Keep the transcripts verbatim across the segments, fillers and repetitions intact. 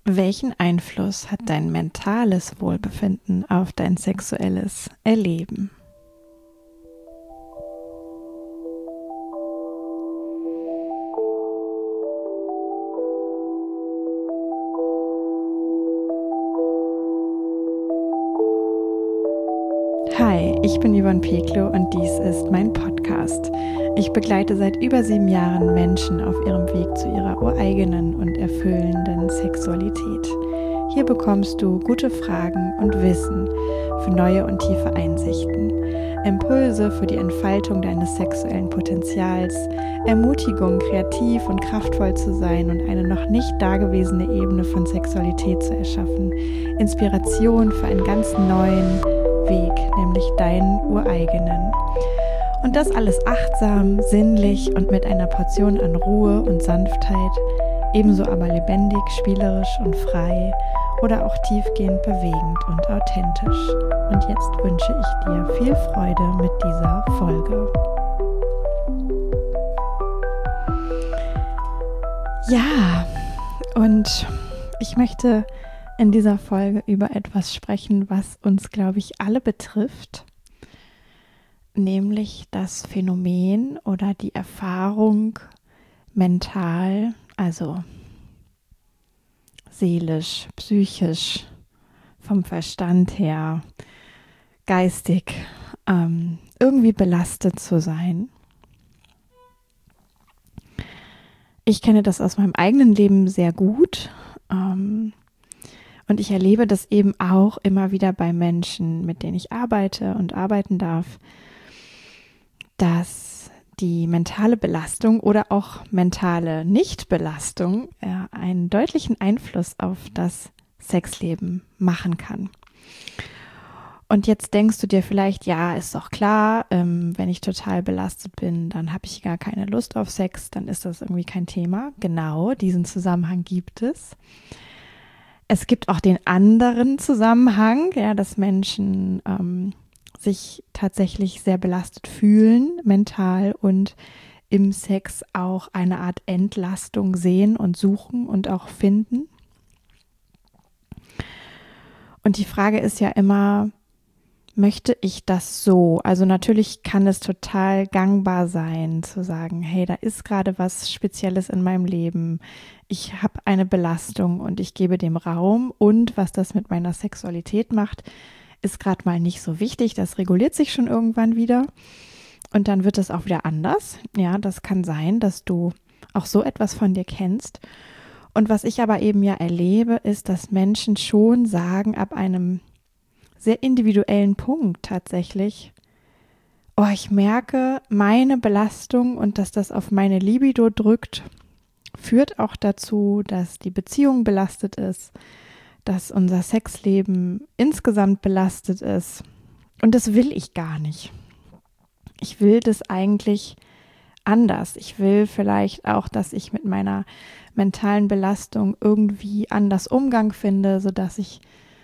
Welchen Einfluss hat dein mentales Wohlbefinden auf dein sexuelles Erleben? Hi, ich bin Yvonne Peklo und dies ist mein Podcast. Ich begleite seit über sieben Jahren Menschen auf ihrem Weg zu ihrer ureigenen und erfüllenden Sexualität. Hier bekommst du gute Fragen und Wissen für neue und tiefe Einsichten, Impulse für die Entfaltung deines sexuellen Potenzials, Ermutigung, kreativ und kraftvoll zu sein und eine noch nicht dagewesene Ebene von Sexualität zu erschaffen, Inspiration für einen ganz neuen Weg, nämlich deinen ureigenen. Und das alles achtsam, sinnlich und mit einer Portion an Ruhe und Sanftheit, ebenso aber lebendig, spielerisch und frei oder auch tiefgehend bewegend und authentisch. Und jetzt wünsche ich dir viel Freude mit dieser Folge. Ja, und ich möchte in dieser Folge über etwas sprechen, was uns, glaube ich, alle betrifft, nämlich das Phänomen oder die Erfahrung mental, also seelisch, psychisch, vom Verstand her, geistig, ähm, irgendwie belastet zu sein. Ich kenne das aus meinem eigenen Leben sehr gut. Ähm, Und ich erlebe das eben auch immer wieder bei Menschen, mit denen ich arbeite und arbeiten darf, dass die mentale Belastung oder auch mentale Nichtbelastung ja, einen deutlichen Einfluss auf das Sexleben machen kann. Und jetzt denkst du dir vielleicht, ja, ist doch klar, ähm, wenn ich total belastet bin, dann habe ich gar keine Lust auf Sex, dann ist das irgendwie kein Thema. Genau, diesen Zusammenhang gibt es. Es gibt auch den anderen Zusammenhang, ja, dass Menschen ähm, sich tatsächlich sehr belastet fühlen, mental, und im Sex auch eine Art Entlastung sehen und suchen und auch finden. Und die Frage ist ja immer, möchte ich das so? Also natürlich kann es total gangbar sein, zu sagen, hey, da ist gerade was Spezielles in meinem Leben. Ich habe eine Belastung und ich gebe dem Raum, und was das mit meiner Sexualität macht, ist gerade mal nicht so wichtig. Das reguliert sich schon irgendwann wieder und dann wird es auch wieder anders. Ja, das kann sein, dass du auch so etwas von dir kennst. Und was ich aber eben ja erlebe, ist, dass Menschen schon sagen, ab einem sehr individuellen Punkt tatsächlich, oh, ich merke, meine Belastung und dass das auf meine Libido drückt, führt auch dazu, dass die Beziehung belastet ist, dass unser Sexleben insgesamt belastet ist. Und das will ich gar nicht. Ich will das eigentlich anders. Ich will vielleicht auch, dass ich mit meiner mentalen Belastung irgendwie anders Umgang finde, sodass ich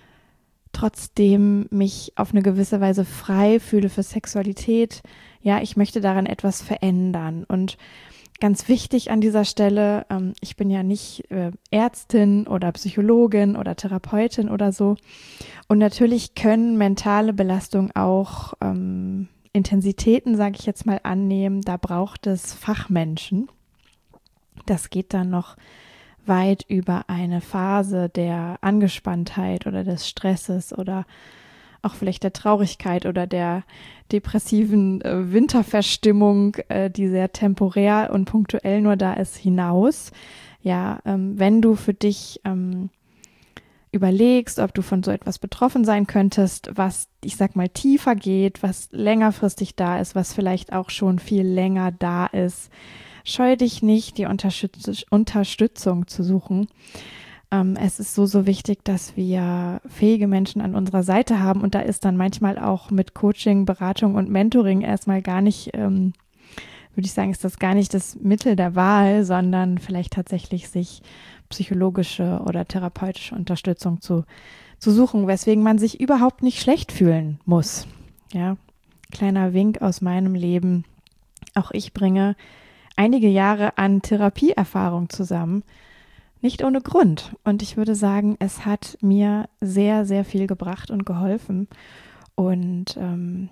trotzdem mich auf eine gewisse Weise frei fühle für Sexualität. Ja, ich möchte daran etwas verändern. Und ganz wichtig an dieser Stelle, ähm, ich bin ja nicht äh, Ärztin oder Psychologin oder Therapeutin oder so. Und natürlich können mentale Belastungen auch ähm, Intensitäten, sage ich jetzt mal, annehmen. Da braucht es Fachmenschen. Das geht dann noch weit über eine Phase der Angespanntheit oder des Stresses oder auch vielleicht der Traurigkeit oder der depressiven äh, Winterverstimmung, äh, die sehr temporär und punktuell nur da ist, hinaus. Ja, ähm, wenn du für dich ähm, überlegst, ob du von so etwas betroffen sein könntest, was, ich sag mal, tiefer geht, was längerfristig da ist, was vielleicht auch schon viel länger da ist, scheu dich nicht, die Unterstütz- Unterstützung zu suchen. Ähm, es ist so, so wichtig, dass wir fähige Menschen an unserer Seite haben, und da ist dann manchmal auch mit Coaching, Beratung und Mentoring erstmal gar nicht, ähm, würde ich sagen, ist das gar nicht das Mittel der Wahl, sondern vielleicht tatsächlich sich psychologische oder therapeutische Unterstützung zu, zu suchen, weswegen man sich überhaupt nicht schlecht fühlen muss. Ja, kleiner Wink aus meinem Leben. Auch ich bringe einige Jahre an Therapieerfahrung zusammen, nicht ohne Grund. Und ich würde sagen, es hat mir sehr, sehr viel gebracht und geholfen. Und ähm,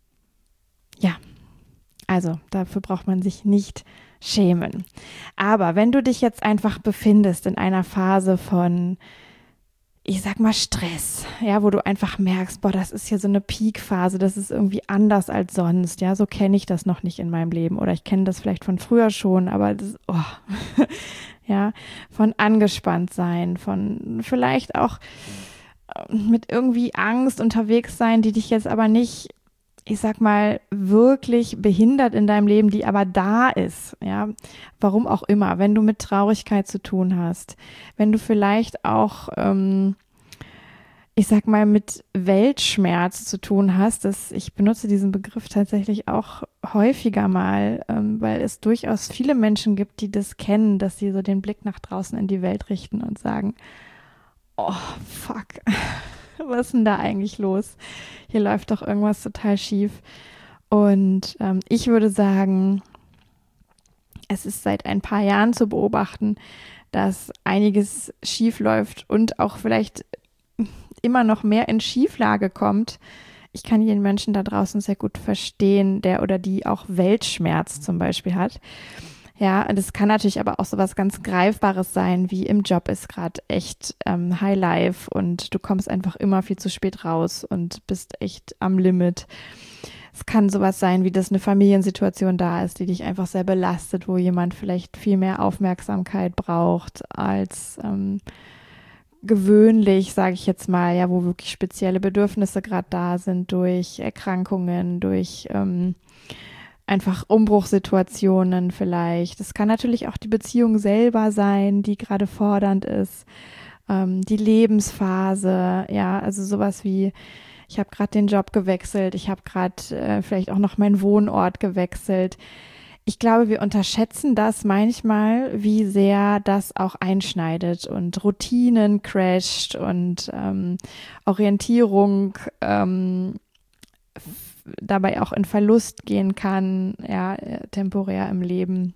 ja, also dafür braucht man sich nicht schämen. Aber wenn du dich jetzt einfach befindest in einer Phase von, ich sag mal, Stress, ja, wo du einfach merkst, boah, das ist hier so eine Peak-Phase, das ist irgendwie anders als sonst, ja, so kenne ich das noch nicht in meinem Leben oder ich kenne das vielleicht von früher schon, aber das, oh, ja, von angespannt sein, von vielleicht auch mit irgendwie Angst unterwegs sein, die dich jetzt aber nicht, ich sag mal, wirklich behindert in deinem Leben, die aber da ist, ja, warum auch immer, wenn du mit Traurigkeit zu tun hast, wenn du vielleicht auch, ähm, ich sag mal, mit Weltschmerz zu tun hast, das, ich benutze diesen Begriff tatsächlich auch häufiger mal, ähm, weil es durchaus viele Menschen gibt, die das kennen, dass sie so den Blick nach draußen in die Welt richten und sagen, oh, fuck, was ist denn da eigentlich los? Hier läuft doch irgendwas total schief. Und ähm, ich würde sagen, es ist seit ein paar Jahren zu beobachten, dass einiges schief läuft und auch vielleicht immer noch mehr in Schieflage kommt. Ich kann jeden Menschen da draußen sehr gut verstehen, der oder die auch Weltschmerz zum Beispiel hat. Ja, und es kann natürlich aber auch so was ganz Greifbares sein, wie im Job ist gerade echt ähm, High Life und du kommst einfach immer viel zu spät raus und bist echt am Limit. Es kann sowas sein, wie dass eine Familiensituation da ist, die dich einfach sehr belastet, wo jemand vielleicht viel mehr Aufmerksamkeit braucht als ähm, gewöhnlich, sage ich jetzt mal, ja, wo wirklich spezielle Bedürfnisse gerade da sind durch Erkrankungen, durch ähm, einfach Umbruchssituationen vielleicht. Es kann natürlich auch die Beziehung selber sein, die gerade fordernd ist, ähm, die Lebensphase, ja, also sowas wie, ich habe gerade den Job gewechselt, ich habe gerade äh, vielleicht auch noch meinen Wohnort gewechselt. Ich glaube, wir unterschätzen das manchmal, wie sehr das auch einschneidet und Routinen crasht und ähm, Orientierung ähm, dabei auch in Verlust gehen kann, ja, temporär im Leben.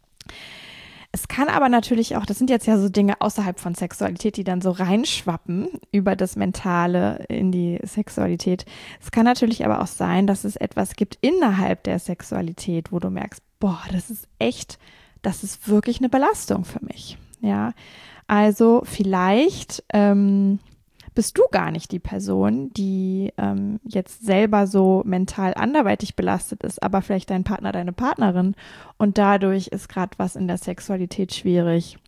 Es kann aber natürlich auch, das sind jetzt ja so Dinge außerhalb von Sexualität, die dann so reinschwappen über das Mentale in die Sexualität. Es kann natürlich aber auch sein, dass es etwas gibt innerhalb der Sexualität, wo du merkst, boah, das ist echt, das ist wirklich eine Belastung für mich. Ja, also vielleicht ähm, bist du gar nicht die Person, die ähm, jetzt selber so mental anderweitig belastet ist, aber vielleicht dein Partner, deine Partnerin und dadurch ist gerade was in der Sexualität schwierig.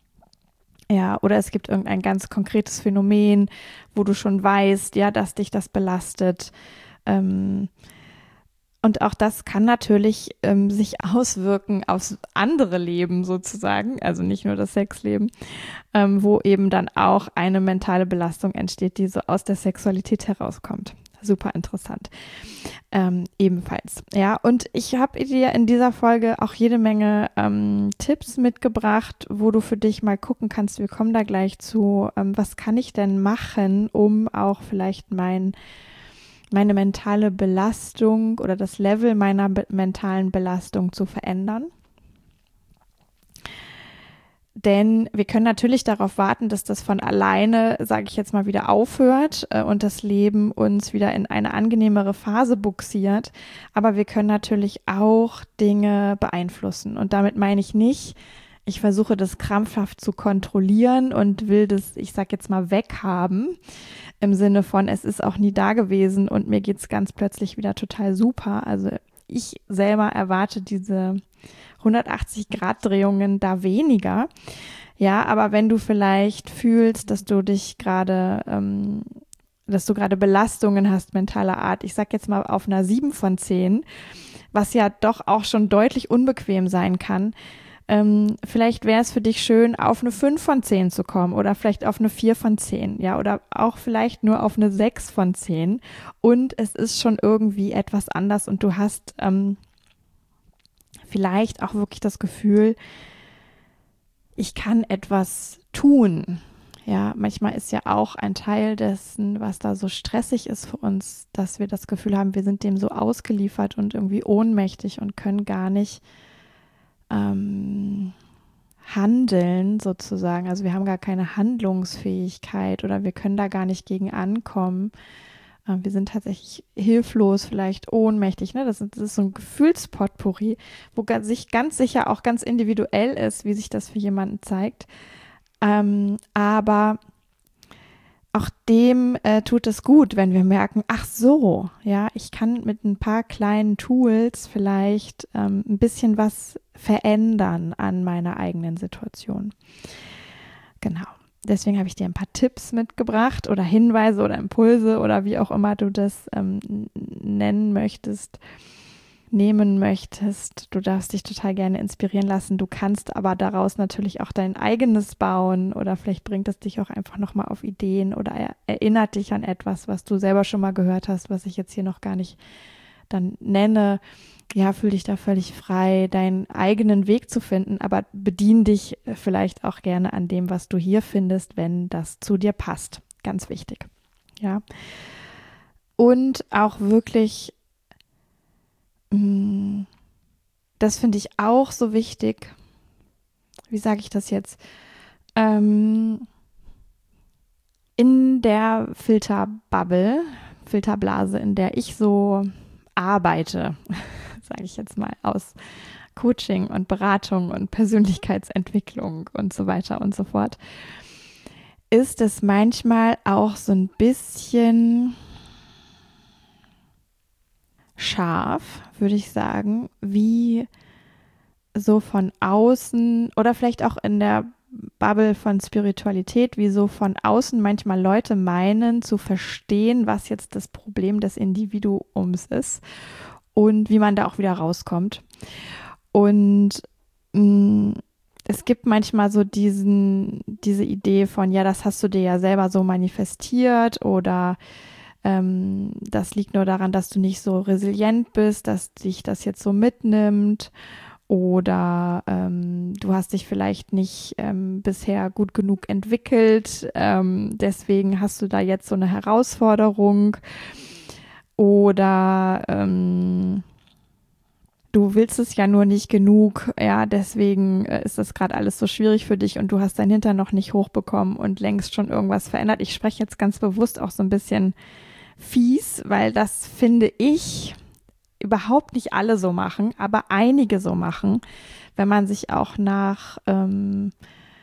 Ja, oder es gibt irgendein ganz konkretes Phänomen, wo du schon weißt, ja, dass dich das belastet. Ähm, Und auch das kann natürlich ähm, sich auswirken aufs andere Leben sozusagen, also nicht nur das Sexleben, ähm, wo eben dann auch eine mentale Belastung entsteht, die so aus der Sexualität herauskommt. Super interessant. Ähm, ebenfalls. Ja, und ich habe dir in dieser Folge auch jede Menge ähm, Tipps mitgebracht, wo du für dich mal gucken kannst. Wir kommen da gleich zu. Ähm, was kann ich denn machen, um auch vielleicht mein meine mentale Belastung oder das Level meiner be- mentalen Belastung zu verändern. Denn wir können natürlich darauf warten, dass das von alleine, sage ich jetzt mal, wieder aufhört äh, und das Leben uns wieder in eine angenehmere Phase buxiert. Aber wir können natürlich auch Dinge beeinflussen. Und damit meine ich nicht, ich versuche das krampfhaft zu kontrollieren und will das, ich sag jetzt mal, weghaben. Im Sinne von, es ist auch nie da gewesen und mir geht's ganz plötzlich wieder total super. Also ich selber erwarte diese hundertachtzig-Grad-Drehungen da weniger. Ja, aber wenn du vielleicht fühlst, dass du dich gerade, ähm, dass du gerade Belastungen hast mentaler Art, ich sag jetzt mal auf einer sieben von zehn, was ja doch auch schon deutlich unbequem sein kann, Ähm, vielleicht wäre es für dich schön, auf eine fünf von zehn zu kommen oder vielleicht auf eine vier von zehn, ja, oder auch vielleicht nur auf eine sechs von zehn und es ist schon irgendwie etwas anders und du hast ähm, vielleicht auch wirklich das Gefühl, ich kann etwas tun. Ja, manchmal ist ja auch ein Teil dessen, was da so stressig ist für uns, dass wir das Gefühl haben, wir sind dem so ausgeliefert und irgendwie ohnmächtig und können gar nicht ähm, Handeln sozusagen. Also wir haben gar keine Handlungsfähigkeit oder wir können da gar nicht gegen ankommen. Äh, wir sind tatsächlich hilflos, vielleicht ohnmächtig. Ne? Das, ist, das ist so ein Gefühlspotpourri, wo ga- sich ganz sicher auch ganz individuell ist, wie sich das für jemanden zeigt. Ähm, aber auch dem äh, tut es gut, wenn wir merken, ach so, ja, ich kann mit ein paar kleinen Tools vielleicht ähm, ein bisschen was verändern an meiner eigenen Situation. Genau. Deswegen habe ich dir ein paar Tipps mitgebracht oder Hinweise oder Impulse oder wie auch immer du das ähm, nennen möchtest, nehmen möchtest. Du darfst dich total gerne inspirieren lassen. Du kannst aber daraus natürlich auch dein eigenes bauen oder vielleicht bringt es dich auch einfach nochmal auf Ideen oder er, erinnert dich an etwas, was du selber schon mal gehört hast, was ich jetzt hier noch gar nicht dann nenne. Ja, fühl dich da völlig frei, deinen eigenen Weg zu finden, aber bedien dich vielleicht auch gerne an dem, was du hier findest, wenn das zu dir passt. Ganz wichtig. Ja. Und auch wirklich das finde ich auch so wichtig. Wie sage ich das jetzt? Ähm, in der Filterbubble, Filterblase, in der ich so arbeite, sage ich jetzt mal, aus Coaching und Beratung und Persönlichkeitsentwicklung und so weiter und so fort, ist es manchmal auch so ein bisschen scharf, würde ich sagen, wie so von außen oder vielleicht auch in der Bubble von Spiritualität, wie so von außen manchmal Leute meinen zu verstehen, was jetzt das Problem des Individuums ist und wie man da auch wieder rauskommt. Und mh, es gibt manchmal so diesen, diese Idee von, ja, das hast du dir ja selber so manifestiert oder ähm, das liegt nur daran, dass du nicht so resilient bist, dass dich das jetzt so mitnimmt. Oder ähm, du hast dich vielleicht nicht ähm, bisher gut genug entwickelt, ähm, deswegen hast du da jetzt so eine Herausforderung. Oder ähm, du willst es ja nur nicht genug, ja, deswegen äh, ist das gerade alles so schwierig für dich und du hast dein Hintern noch nicht hochbekommen und längst schon irgendwas verändert. Ich spreche jetzt ganz bewusst auch so ein bisschen fies, weil das finde ich überhaupt nicht alle so machen, aber einige so machen, wenn man sich auch nach, ähm,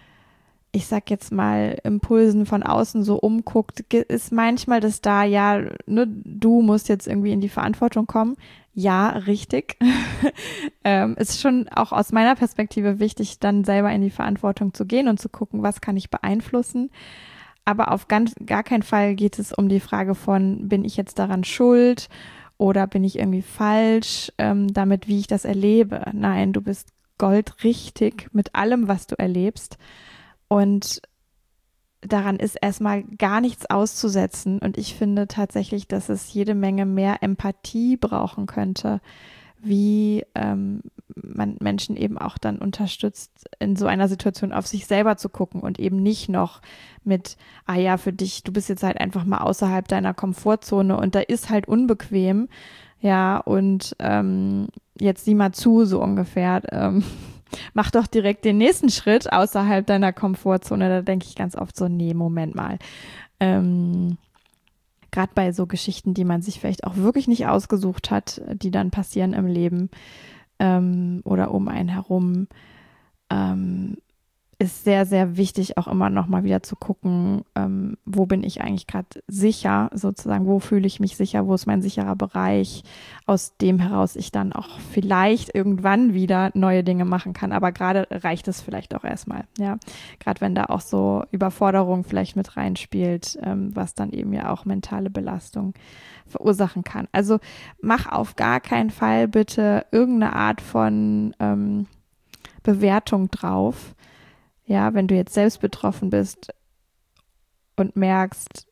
ich sag jetzt mal, Impulsen von außen so umguckt, ist manchmal das da, ja, ne, du musst jetzt irgendwie in die Verantwortung kommen. Ja, richtig. ähm, ist schon auch aus meiner Perspektive wichtig, dann selber in die Verantwortung zu gehen und zu gucken, was kann ich beeinflussen. Aber auf ganz, gar keinen Fall geht es um die Frage von, bin ich jetzt daran schuld? Oder bin ich irgendwie falsch ähm, damit, wie ich das erlebe? Nein, du bist goldrichtig mit allem, was du erlebst. Und daran ist erstmal gar nichts auszusetzen. Und ich finde tatsächlich, dass es jede Menge mehr Empathie brauchen könnte, wie ähm, man Menschen eben auch dann unterstützt, in so einer Situation auf sich selber zu gucken und eben nicht noch mit, ah ja, für dich, du bist jetzt halt einfach mal außerhalb deiner Komfortzone und da ist halt unbequem, ja, und ähm, jetzt sieh mal zu, so ungefähr, ähm, mach doch direkt den nächsten Schritt außerhalb deiner Komfortzone. Da denke ich ganz oft so, nee, Moment mal. Ähm, Gerade bei so Geschichten, die man sich vielleicht auch wirklich nicht ausgesucht hat, die dann passieren im Leben ähm, oder um einen herum, ähm, ist sehr, sehr wichtig, auch immer noch mal wieder zu gucken, ähm, wo bin ich eigentlich gerade sicher, sozusagen, wo fühle ich mich sicher, wo ist mein sicherer Bereich, aus dem heraus ich dann auch vielleicht irgendwann wieder neue Dinge machen kann. Aber gerade reicht es vielleicht auch erstmal, ja. Gerade wenn da auch so Überforderung vielleicht mit reinspielt, ähm, was dann eben ja auch mentale Belastung verursachen kann. Also mach auf gar keinen Fall bitte irgendeine Art von ähm, Bewertung drauf. Ja, wenn du jetzt selbst betroffen bist und merkst,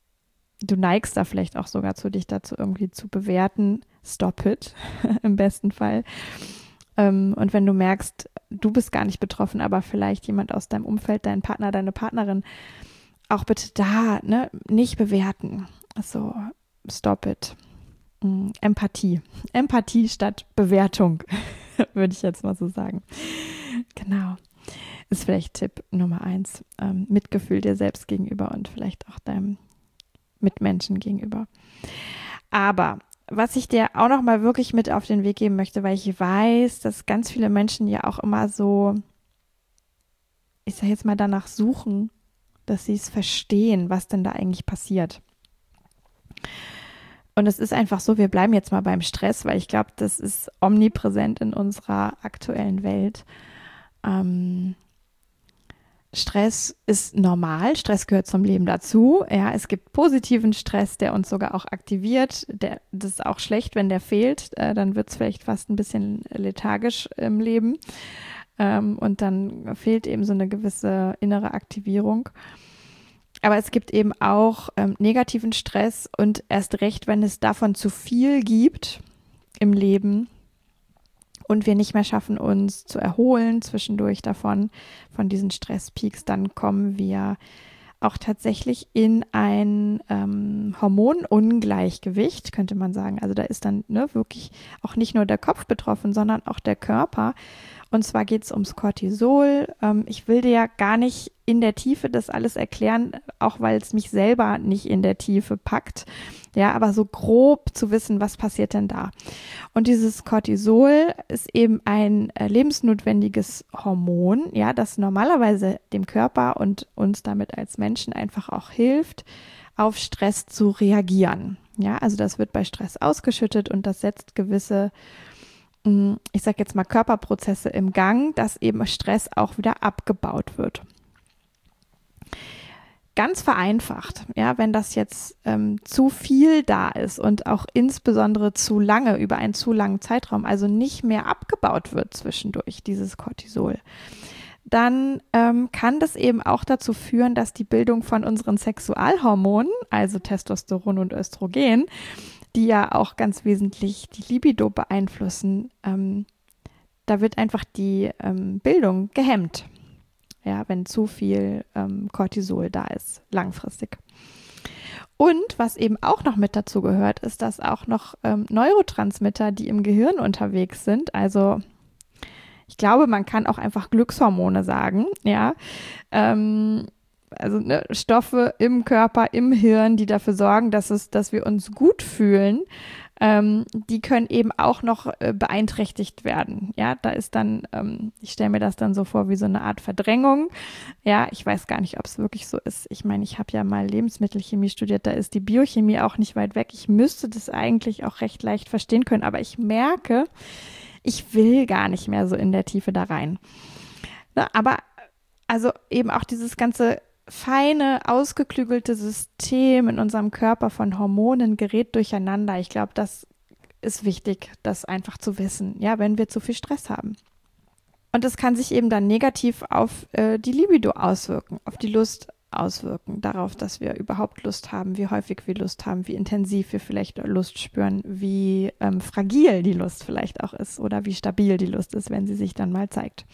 du neigst da vielleicht auch sogar zu, dich dazu irgendwie zu bewerten, stop it, im besten Fall. Ähm, und wenn du merkst, du bist gar nicht betroffen, aber vielleicht jemand aus deinem Umfeld, dein Partner, deine Partnerin, auch bitte da, ne, nicht bewerten. Also, stop it. Empathie. Empathie statt Bewertung, würde ich jetzt mal so sagen. Genau. Ist vielleicht Tipp Nummer eins. Ähm, Mitgefühl dir selbst gegenüber und vielleicht auch deinem Mitmenschen gegenüber. Aber was ich dir auch noch mal wirklich mit auf den Weg geben möchte, weil ich weiß, dass ganz viele Menschen ja auch immer so, ich sage jetzt mal, danach suchen, dass sie es verstehen, was denn da eigentlich passiert. Und es ist einfach so, wir bleiben jetzt mal beim Stress, weil ich glaube, das ist omnipräsent in unserer aktuellen Welt. Ähm, Stress ist normal, Stress gehört zum Leben dazu. Ja, es gibt positiven Stress, der uns sogar auch aktiviert. Der, das ist auch schlecht, wenn der fehlt. Äh, dann wird es vielleicht fast ein bisschen lethargisch im Leben. Ähm, und dann fehlt eben so eine gewisse innere Aktivierung. Aber es gibt eben auch ähm, negativen Stress und erst recht, wenn es davon zu viel gibt im Leben und wir nicht mehr schaffen, uns zu erholen zwischendurch davon, von diesen Stresspeaks, dann kommen wir auch tatsächlich in ein ähm, Hormonungleichgewicht, könnte man sagen. Also da ist dann ne, wirklich auch nicht nur der Kopf betroffen, sondern auch der Körper. Und zwar geht es ums Cortisol. Ähm, ich will dir ja gar nicht in der Tiefe das alles erklären, auch weil es mich selber nicht in der Tiefe packt. Ja, aber so grob zu wissen, was passiert denn da? Und dieses Cortisol ist eben ein äh, lebensnotwendiges Hormon, ja, das normalerweise dem Körper und uns damit als Menschen einfach auch hilft, auf Stress zu reagieren. Ja, also das wird bei Stress ausgeschüttet und das setzt gewisse, mh, ich sag jetzt mal Körperprozesse im Gang, dass eben Stress auch wieder abgebaut wird. Ganz vereinfacht, ja, wenn das jetzt ähm, zu viel da ist und auch insbesondere zu lange, über einen zu langen Zeitraum, also nicht mehr abgebaut wird zwischendurch, dieses Cortisol, dann ähm, kann das eben auch dazu führen, dass die Bildung von unseren Sexualhormonen, also Testosteron und Östrogen, die ja auch ganz wesentlich die Libido beeinflussen, ähm, da wird einfach die ähm, Bildung gehemmt. Ja, wenn zu viel ähm, Cortisol da ist, langfristig. Und was eben auch noch mit dazu gehört, ist, dass auch noch ähm, Neurotransmitter, die im Gehirn unterwegs sind, also ich glaube, man kann auch einfach Glückshormone sagen, ja, ähm, also ne, Stoffe im Körper, im Hirn, die dafür sorgen, dass es, dass wir uns gut fühlen, ähm, die können eben auch noch äh, beeinträchtigt werden. Ja, da ist dann, ähm, ich stelle mir das dann so vor wie so eine Art Verdrängung. Ja, ich weiß gar nicht, ob es wirklich so ist. Ich meine, ich habe ja mal Lebensmittelchemie studiert, da ist die Biochemie auch nicht weit weg. Ich müsste das eigentlich auch recht leicht verstehen können, aber ich merke, ich will gar nicht mehr so in der Tiefe da rein. Ne, aber also eben auch dieses ganze feine, ausgeklügelte System in unserem Körper von Hormonen gerät durcheinander. Ich glaube, das ist wichtig, das einfach zu wissen, ja, wenn wir zu viel Stress haben. Und das kann sich eben dann negativ auf äh, die Libido auswirken, auf die Lust auswirken, darauf, dass wir überhaupt Lust haben, wie häufig wir Lust haben, wie intensiv wir vielleicht Lust spüren, wie ähm, fragil die Lust vielleicht auch ist oder wie stabil die Lust ist, wenn sie sich dann mal zeigt.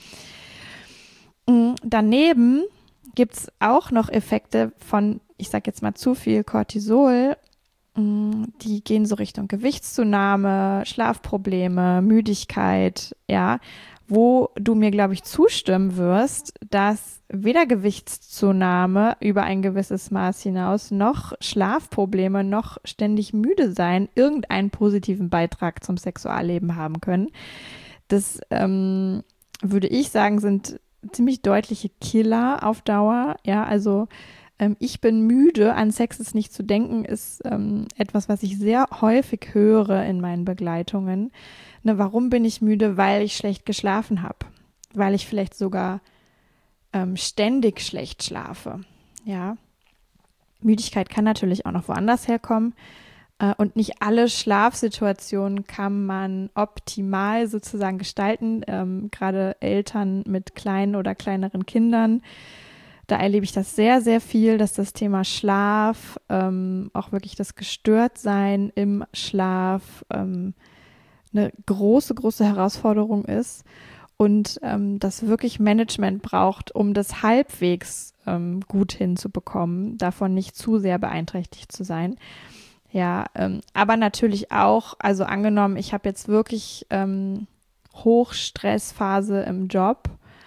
Mhm. Daneben gibt es auch noch Effekte von, ich sage jetzt mal, zu viel Cortisol. Die gehen so Richtung Gewichtszunahme, Schlafprobleme, Müdigkeit, ja, wo du mir, glaube ich, zustimmen wirst, dass weder Gewichtszunahme über ein gewisses Maß hinaus noch Schlafprobleme noch ständig müde sein irgendeinen positiven Beitrag zum Sexualleben haben können. Das ähm, würde ich sagen, sind ziemlich deutliche Killer auf Dauer. Ja, also ähm, ich bin müde, an Sex ist nicht zu denken, ist ähm, etwas, was ich sehr häufig höre in meinen Begleitungen. Ne, warum bin ich müde? Weil ich schlecht geschlafen habe. Weil ich vielleicht sogar ähm, ständig schlecht schlafe. Ja, Müdigkeit kann natürlich auch noch woanders herkommen. Und nicht alle Schlafsituationen kann man optimal sozusagen gestalten. Ähm, gerade Eltern mit kleinen oder kleineren Kindern, da erlebe ich das sehr, sehr viel, dass das Thema Schlaf, ähm, auch wirklich das Gestörtsein im Schlaf ähm, eine große, große Herausforderung ist und ähm, das wirklich Management braucht, um das halbwegs ähm, gut hinzubekommen, davon nicht zu sehr beeinträchtigt zu sein. Ja, ähm, aber natürlich auch, also angenommen, ich habe jetzt wirklich ähm, Hochstressphase im Job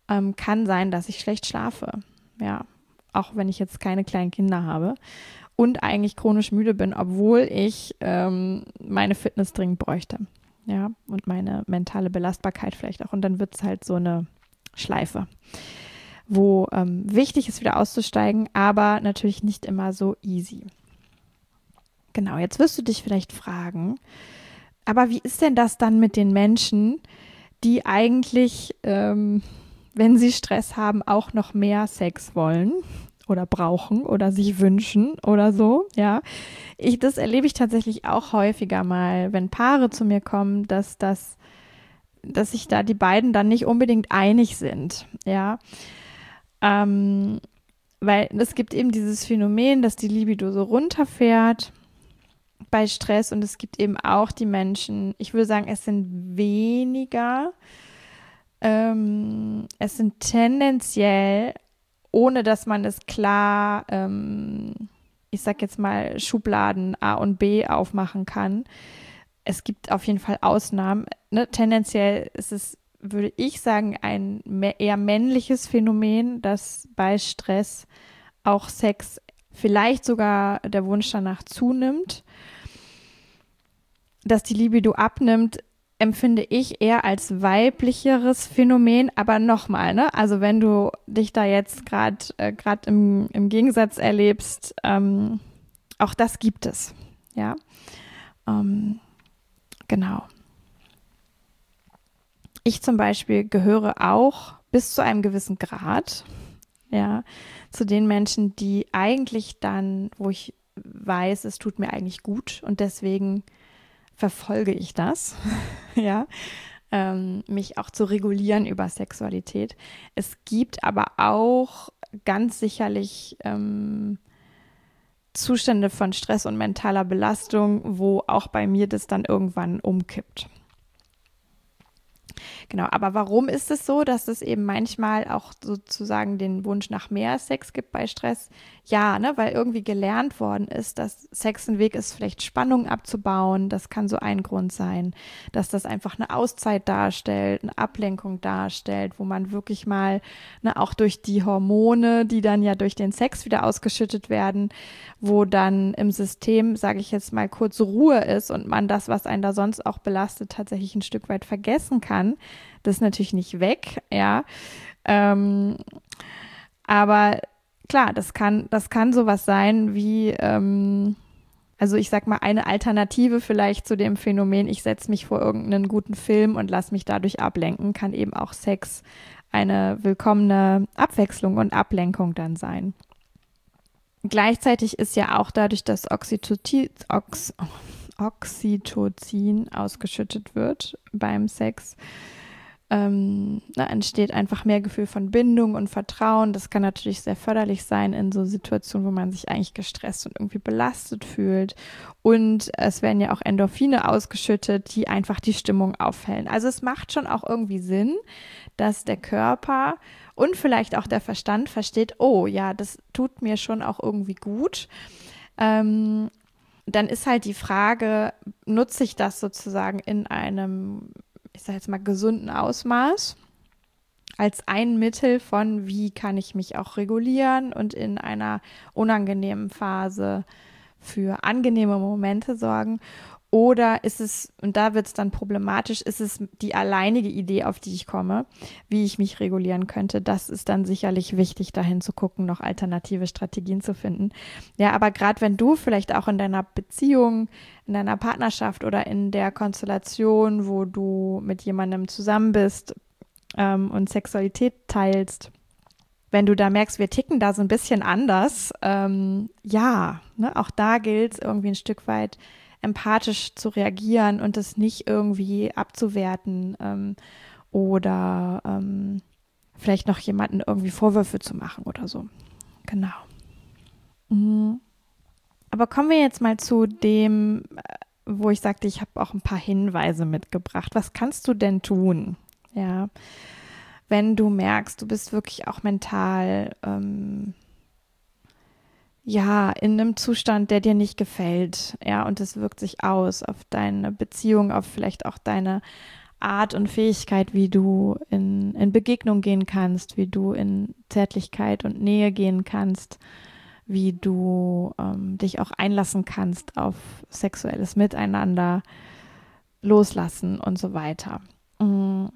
ähm, kann sein, dass ich schlecht schlafe. Ja, auch wenn ich jetzt keine kleinen Kinder habe und eigentlich chronisch müde bin, obwohl ich ähm, meine Fitness dringend bräuchte. Ja, und meine mentale Belastbarkeit vielleicht auch. Und dann wird es halt so eine Schleife, wo ähm, wichtig ist, wieder auszusteigen, aber natürlich nicht immer so easy. Genau, jetzt wirst du dich vielleicht fragen, aber wie ist denn das dann mit den Menschen, die eigentlich, ähm, wenn sie Stress haben, auch noch mehr Sex wollen oder brauchen oder sich wünschen oder so, ja. Ich, das erlebe ich tatsächlich auch häufiger mal, wenn Paare zu mir kommen, dass das, dass sich da die beiden dann nicht unbedingt einig sind, ja. Ähm, weil es gibt eben dieses Phänomen, dass die Libido so runterfährt bei Stress und es gibt eben auch die Menschen, ich würde sagen, es sind weniger, ähm, es sind tendenziell, ohne dass man es klar, ähm, ich sag jetzt mal, Schubladen A und B aufmachen kann. Es gibt auf jeden Fall Ausnahmen. Ne? Tendenziell ist es, würde ich sagen, ein eher männliches Phänomen, dass bei Stress auch Sex, vielleicht sogar der Wunsch danach zunimmt. Dass die Libido abnimmt, empfinde ich eher als weiblicheres Phänomen, aber nochmal, ne? Also wenn du dich da jetzt gerade äh, gerade im, im Gegensatz erlebst, ähm, auch das gibt es, ja. Ähm, genau. Ich zum Beispiel gehöre auch bis zu einem gewissen Grad, ja, zu den Menschen, die eigentlich dann, wo ich weiß, es tut mir eigentlich gut und deswegen verfolge ich das, ja, ähm, mich auch zu regulieren über Sexualität. Es gibt aber auch ganz sicherlich ähm, Zustände von Stress und mentaler Belastung, wo auch bei mir das dann irgendwann umkippt. Genau, aber warum ist es so, dass es eben manchmal auch sozusagen den Wunsch nach mehr Sex gibt bei Stress? Ja, ne, weil irgendwie gelernt worden ist, dass Sex ein Weg ist, vielleicht Spannung abzubauen. Das kann so ein Grund sein, dass das einfach eine Auszeit darstellt, eine Ablenkung darstellt, wo man wirklich mal, ne, auch durch die Hormone, die dann ja durch den Sex wieder ausgeschüttet werden, wo dann im System, sage ich jetzt mal, kurz Ruhe ist und man das, was einen da sonst auch belastet, tatsächlich ein Stück weit vergessen kann. Das ist natürlich nicht weg, ja. Ähm, aber klar, das kann, das kann sowas sein wie, ähm, also ich sag mal, eine Alternative vielleicht zu dem Phänomen, ich setze mich vor irgendeinen guten Film und lasse mich dadurch ablenken, kann eben auch Sex eine willkommene Abwechslung und Ablenkung dann sein. Gleichzeitig ist ja auch dadurch, dass Oxytocin, Ox, Oxytocin ausgeschüttet wird beim Sex, ähm, na, entsteht einfach mehr Gefühl von Bindung und Vertrauen. Das kann natürlich sehr förderlich sein in so Situationen, wo man sich eigentlich gestresst und irgendwie belastet fühlt. Und es werden ja auch Endorphine ausgeschüttet, die einfach die Stimmung aufhellen. Also es macht schon auch irgendwie Sinn, dass der Körper und vielleicht auch der Verstand versteht, oh ja, das tut mir schon auch irgendwie gut. Ähm, dann ist halt die Frage, nutze ich das sozusagen in einem, ich sage jetzt mal, gesunden Ausmaß als ein Mittel von, wie kann ich mich auch regulieren und in einer unangenehmen Phase für angenehme Momente sorgen. Oder ist es, und da wird es dann problematisch, ist es die alleinige Idee, auf die ich komme, wie ich mich regulieren könnte. Das ist dann sicherlich wichtig, dahin zu gucken, noch alternative Strategien zu finden. Ja, aber gerade wenn du vielleicht auch in deiner Beziehung, in deiner Partnerschaft oder in der Konstellation, wo du mit jemandem zusammen bist ähm, und Sexualität teilst, wenn du da merkst, wir ticken da so ein bisschen anders, ähm, ja, ne, auch da gilt es irgendwie ein Stück weit, empathisch zu reagieren und es nicht irgendwie abzuwerten ähm, oder ähm, vielleicht noch jemanden irgendwie Vorwürfe zu machen oder so. Genau. Mhm. Aber kommen wir jetzt mal zu dem, wo ich sagte, ich habe auch ein paar Hinweise mitgebracht. Was kannst du denn tun? Ja, wenn du merkst, du bist wirklich auch mental ähm, ja, in einem Zustand, der dir nicht gefällt, ja, und es wirkt sich aus auf deine Beziehung, auf vielleicht auch deine Art und Fähigkeit, wie du in, in Begegnung gehen kannst, wie du in Zärtlichkeit und Nähe gehen kannst, wie du ähm, dich auch einlassen kannst auf sexuelles Miteinander, loslassen und so weiter. Und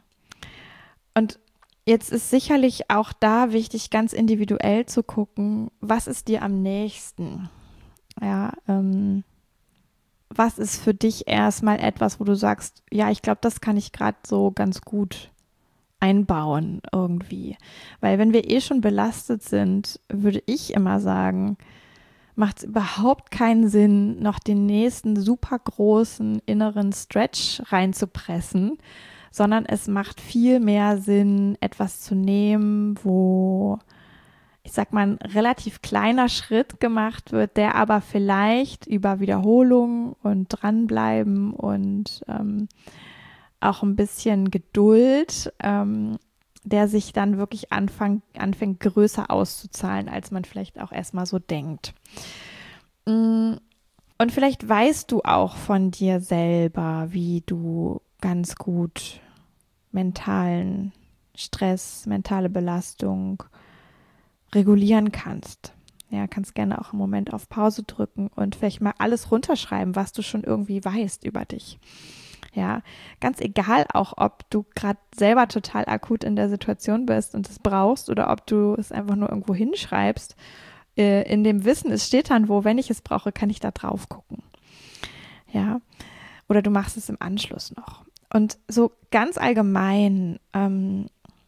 jetzt ist sicherlich auch da wichtig, ganz individuell zu gucken, was ist dir am nächsten? Ja, ähm, was ist für dich erstmal etwas, wo du sagst, ja, ich glaube, das kann ich gerade so ganz gut einbauen irgendwie. Weil wenn wir eh schon belastet sind, würde ich immer sagen, macht es überhaupt keinen Sinn, noch den nächsten super großen inneren Stretch reinzupressen, sondern es macht viel mehr Sinn, etwas zu nehmen, wo, ich sag mal, ein relativ kleiner Schritt gemacht wird, der aber vielleicht über Wiederholung und dranbleiben und ähm, auch ein bisschen Geduld, ähm, der sich dann wirklich anfang, anfängt, größer auszuzahlen, als man vielleicht auch erstmal so denkt. Und vielleicht weißt du auch von dir selber, wie du ganz gut mentalen Stress, mentale Belastung regulieren kannst. Ja, kannst gerne auch im Moment auf Pause drücken und vielleicht mal alles runterschreiben, was du schon irgendwie weißt über dich. Ja, ganz egal auch, ob du gerade selber total akut in der Situation bist und es brauchst oder ob du es einfach nur irgendwo hinschreibst. Äh, in dem Wissen, es steht dann wo, wenn ich es brauche, kann ich da drauf gucken. Ja, oder du machst es im Anschluss noch. Und so ganz allgemein ähm,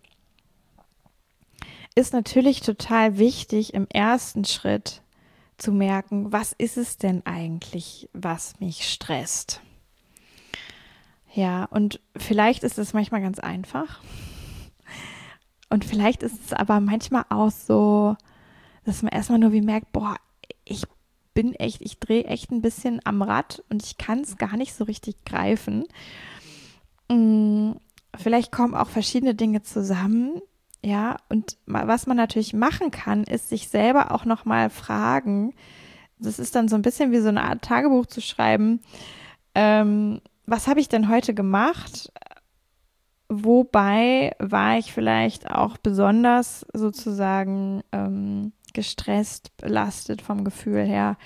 ist natürlich total wichtig, im ersten Schritt zu merken, was ist es denn eigentlich, was mich stresst? Ja, und vielleicht ist es manchmal ganz einfach. Und vielleicht ist es aber manchmal auch so, dass man erstmal nur wie merkt, boah, ich bin echt, ich drehe echt ein bisschen am Rad und ich kann es gar nicht so richtig greifen. Vielleicht kommen auch verschiedene Dinge zusammen, ja, und was man natürlich machen kann, ist sich selber auch nochmal fragen, das ist dann so ein bisschen wie so eine Art Tagebuch zu schreiben, ähm, was habe ich denn heute gemacht? Wobei war ich vielleicht auch besonders sozusagen ähm, gestresst, belastet vom Gefühl her,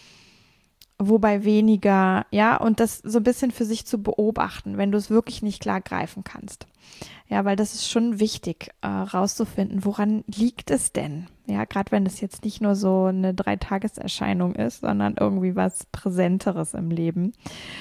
wobei weniger, ja, und das so ein bisschen für sich zu beobachten, wenn du es wirklich nicht klar greifen kannst. Ja, weil das ist schon wichtig, äh, rauszufinden, woran liegt es denn? Ja, gerade wenn es jetzt nicht nur so eine Dreitageserscheinung ist, sondern irgendwie was Präsenteres im Leben.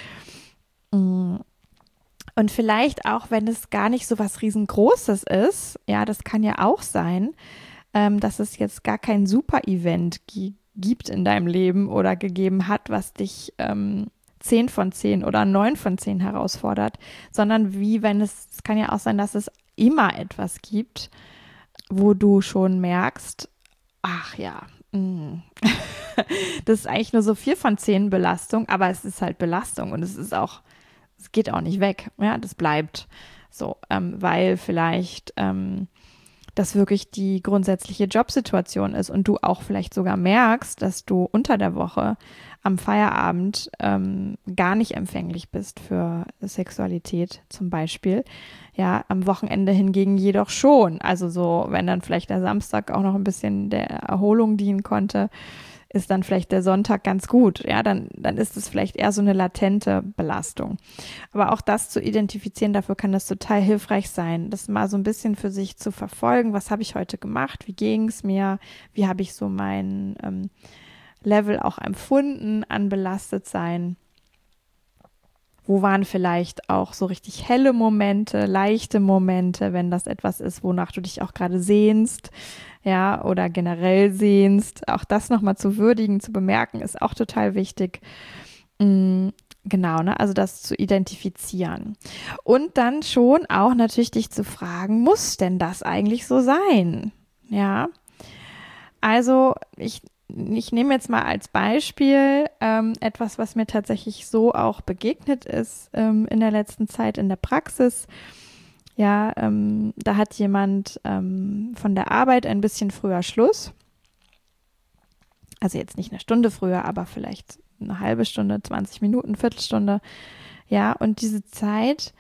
Und vielleicht auch, wenn es gar nicht so was Riesengroßes ist, ja, das kann ja auch sein, ähm, dass es jetzt gar kein Super-Event gi- gibt in deinem Leben oder gegeben hat, was dich ähm, zehn von zehn oder neun von zehn herausfordert, sondern wie wenn es, es kann ja auch sein, dass es immer etwas gibt, wo du schon merkst, ach ja, mh. Das ist eigentlich nur so vier von zehn Belastung, aber es ist halt Belastung und es ist auch, es geht auch nicht weg, ja, das bleibt so, ähm, weil vielleicht ähm, das wirklich die grundsätzliche Jobsituation ist und du auch vielleicht sogar merkst, dass du unter der Woche am Feierabend ähm, gar nicht empfänglich bist für Sexualität zum Beispiel. Ja, am Wochenende hingegen jedoch schon. Also so, wenn dann vielleicht der Samstag auch noch ein bisschen der Erholung dienen konnte, ist dann vielleicht der Sonntag ganz gut. Ja, dann, dann ist es vielleicht eher so eine latente Belastung. Aber auch das zu identifizieren, dafür kann das total hilfreich sein, das mal so ein bisschen für sich zu verfolgen. Was habe ich heute gemacht? Wie ging es mir? Wie habe ich so mein ähm, Level auch empfunden an Belastetsein? Wo waren vielleicht auch so richtig helle Momente, leichte Momente, wenn das etwas ist, wonach du dich auch gerade sehnst, ja, oder generell sehnst. Auch das nochmal zu würdigen, zu bemerken, ist auch total wichtig. Mm, genau, ne? Also das zu identifizieren. Und dann schon auch natürlich dich zu fragen, muss denn das eigentlich so sein? Ja, also ich Ich nehme jetzt mal als Beispiel ähm, etwas, was mir tatsächlich so auch begegnet ist ähm, in der letzten Zeit in der Praxis. Ja, ähm, da hat jemand ähm, von der Arbeit ein bisschen früher Schluss. Also jetzt nicht eine Stunde früher, aber vielleicht eine halbe Stunde, zwanzig Minuten, Viertelstunde. Ja, und diese Zeit,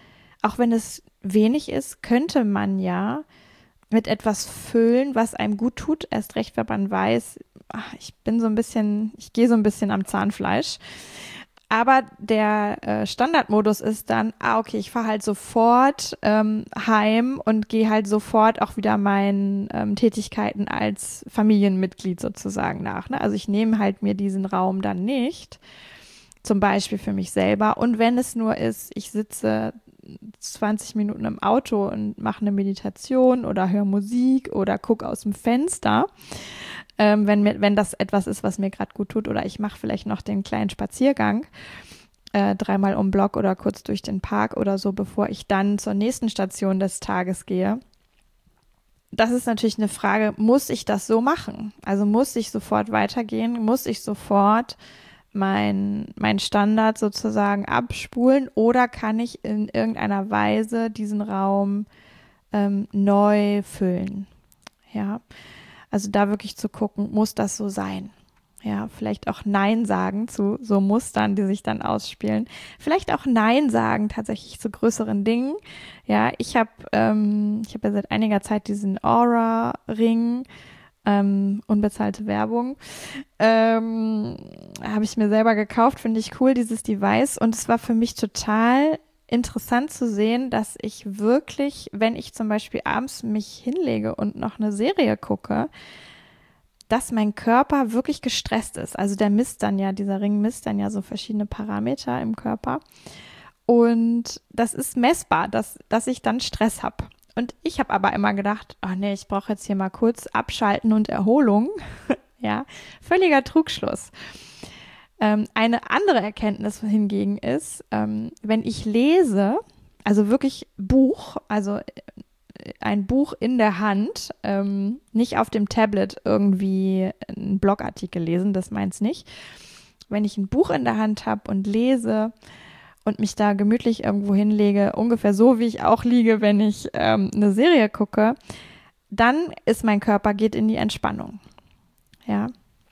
auch wenn es wenig ist, könnte man ja mit etwas füllen, was einem gut tut, erst recht, wenn man weiß, ach, ich bin so ein bisschen, ich gehe so ein bisschen am Zahnfleisch. Aber der äh, Standardmodus ist dann, ah, okay, ich fahre halt sofort ähm, heim und gehe halt sofort auch wieder meinen ähm, Tätigkeiten als Familienmitglied sozusagen nach. Ne? Also ich nehme halt mir diesen Raum dann nicht, zum Beispiel für mich selber. Und wenn es nur ist, ich sitze zwanzig Minuten im Auto und mache eine Meditation oder höre Musik oder gucke aus dem Fenster, ähm, wenn, mir, wenn das etwas ist, was mir gerade gut tut, oder ich mache vielleicht noch den kleinen Spaziergang, äh, dreimal um Block oder kurz durch den Park oder so, bevor ich dann zur nächsten Station des Tages gehe. Das ist natürlich eine Frage, muss ich das so machen? Also muss ich sofort weitergehen? Muss ich sofort mein, mein Standard sozusagen abspulen, oder kann ich in irgendeiner Weise diesen Raum ähm, neu füllen? Ja, also da wirklich zu gucken, muss das so sein? Ja, vielleicht auch Nein sagen zu so Mustern, die sich dann ausspielen. Vielleicht auch Nein sagen tatsächlich zu größeren Dingen. Ja, ich habe ähm, ich habe ja seit einiger Zeit diesen Aura-Ring, ähm, unbezahlte Werbung, ähm, habe ich mir selber gekauft, finde ich cool, dieses Device. Und es war für mich total interessant zu sehen, dass ich wirklich, wenn ich zum Beispiel abends mich hinlege und noch eine Serie gucke, dass mein Körper wirklich gestresst ist. Also der misst dann ja, dieser Ring misst dann ja so verschiedene Parameter im Körper. Und das ist messbar, dass, dass ich dann Stress habe. Und ich habe aber immer gedacht, oh nee, ich brauche jetzt hier mal kurz Abschalten und Erholung. Ja, völliger Trugschluss. Ähm, eine andere Erkenntnis hingegen ist, ähm, wenn ich lese, also wirklich Buch, also ein Buch in der Hand, ähm, nicht auf dem Tablet irgendwie einen Blogartikel lesen, das meint's nicht. Wenn ich ein Buch in der Hand habe und lese und mich da gemütlich irgendwo hinlege, ungefähr so, wie ich auch liege, wenn ich ähm, eine Serie gucke, dann ist mein Körper, geht in die Entspannung. Ja.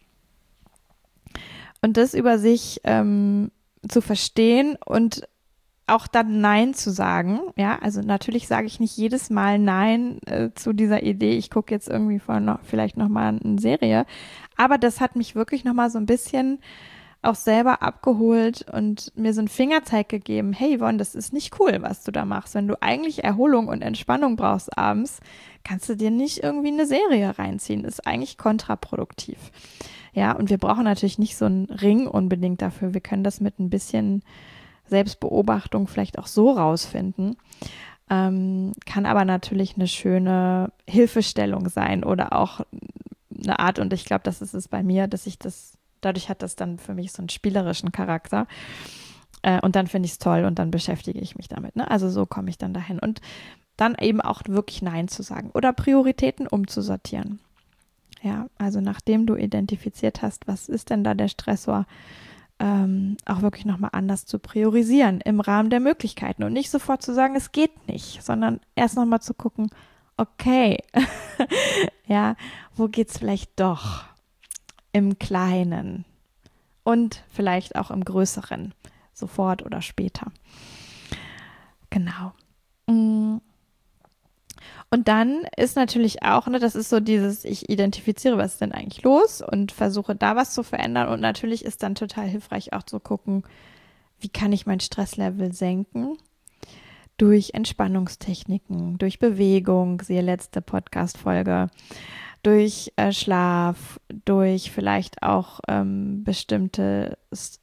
Und das über sich ähm, zu verstehen und auch dann Nein zu sagen. Ja, also natürlich sage ich nicht jedes Mal Nein äh, zu dieser Idee, ich gucke jetzt irgendwie vor noch, vielleicht nochmal eine Serie. Aber das hat mich wirklich nochmal so ein bisschen auch selber abgeholt und mir so einen Fingerzeig gegeben, hey Yvonne, das ist nicht cool, was du da machst. Wenn du eigentlich Erholung und Entspannung brauchst abends, kannst du dir nicht irgendwie eine Serie reinziehen. Das ist eigentlich kontraproduktiv. Ja, und wir brauchen natürlich nicht so einen Ring unbedingt dafür. Wir können das mit ein bisschen Selbstbeobachtung vielleicht auch so rausfinden. Ähm, kann aber natürlich eine schöne Hilfestellung sein oder auch eine Art, und ich glaube, das ist es bei mir, dass ich das dadurch hat das dann für mich so einen spielerischen Charakter. Äh, und dann finde ich es toll und dann beschäftige ich mich damit. Ne? Also so komme ich dann dahin. Und dann eben auch wirklich Nein zu sagen oder Prioritäten umzusortieren. Ja, also nachdem du identifiziert hast, was ist denn da der Stressor, ähm, auch wirklich nochmal anders zu priorisieren im Rahmen der Möglichkeiten und nicht sofort zu sagen, es geht nicht, sondern erst nochmal zu gucken, okay, ja, wo geht's vielleicht doch? Im Kleinen und vielleicht auch im Größeren, sofort oder später. Genau. Und dann ist natürlich auch, ne, das ist so dieses, ich identifiziere, was ist denn eigentlich los und versuche da was zu verändern. Und natürlich ist dann total hilfreich auch zu gucken, wie kann ich mein Stresslevel senken? Durch Entspannungstechniken, durch Bewegung, siehe letzte Podcast-Folge, durch äh, Schlaf, durch vielleicht auch ähm, bestimmte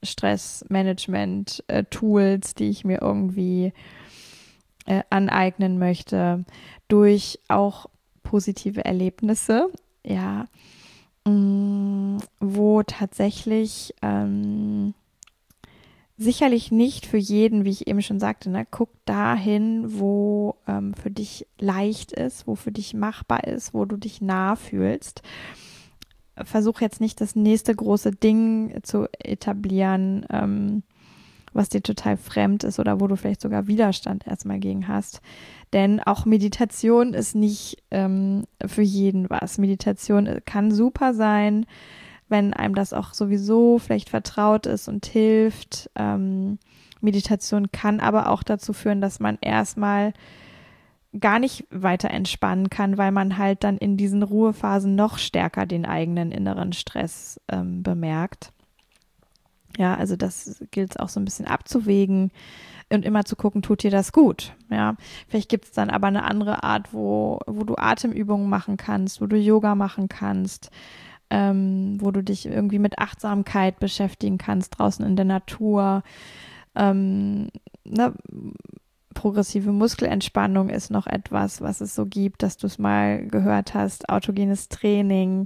Stressmanagement-Tools, die ich mir irgendwie äh, aneignen möchte, durch auch positive Erlebnisse, ja, mh, wo tatsächlich ähm, sicherlich nicht für jeden, wie ich eben schon sagte, ne, guck dahin, wo ähm, für dich leicht ist, wo für dich machbar ist, wo du dich nah fühlst. Versuch jetzt nicht das nächste große Ding zu etablieren, ähm, was dir total fremd ist oder wo du vielleicht sogar Widerstand erstmal gegen hast. Denn auch Meditation ist nicht ähm, für jeden was. Meditation kann super sein, wenn einem das auch sowieso vielleicht vertraut ist und hilft, ähm, Meditation kann aber auch dazu führen, dass man erstmal gar nicht weiter entspannen kann, weil man halt dann in diesen Ruhephasen noch stärker den eigenen inneren Stress ähm, bemerkt. Ja, also das gilt es auch so ein bisschen abzuwägen und immer zu gucken, tut dir das gut? Ja, vielleicht gibt es dann aber eine andere Art, wo, wo du Atemübungen machen kannst, wo du Yoga machen kannst, ähm, wo du dich irgendwie mit Achtsamkeit beschäftigen kannst, draußen in der Natur. Ähm, ne? Progressive Muskelentspannung ist noch etwas, was es so gibt, dass du es mal gehört hast, autogenes Training.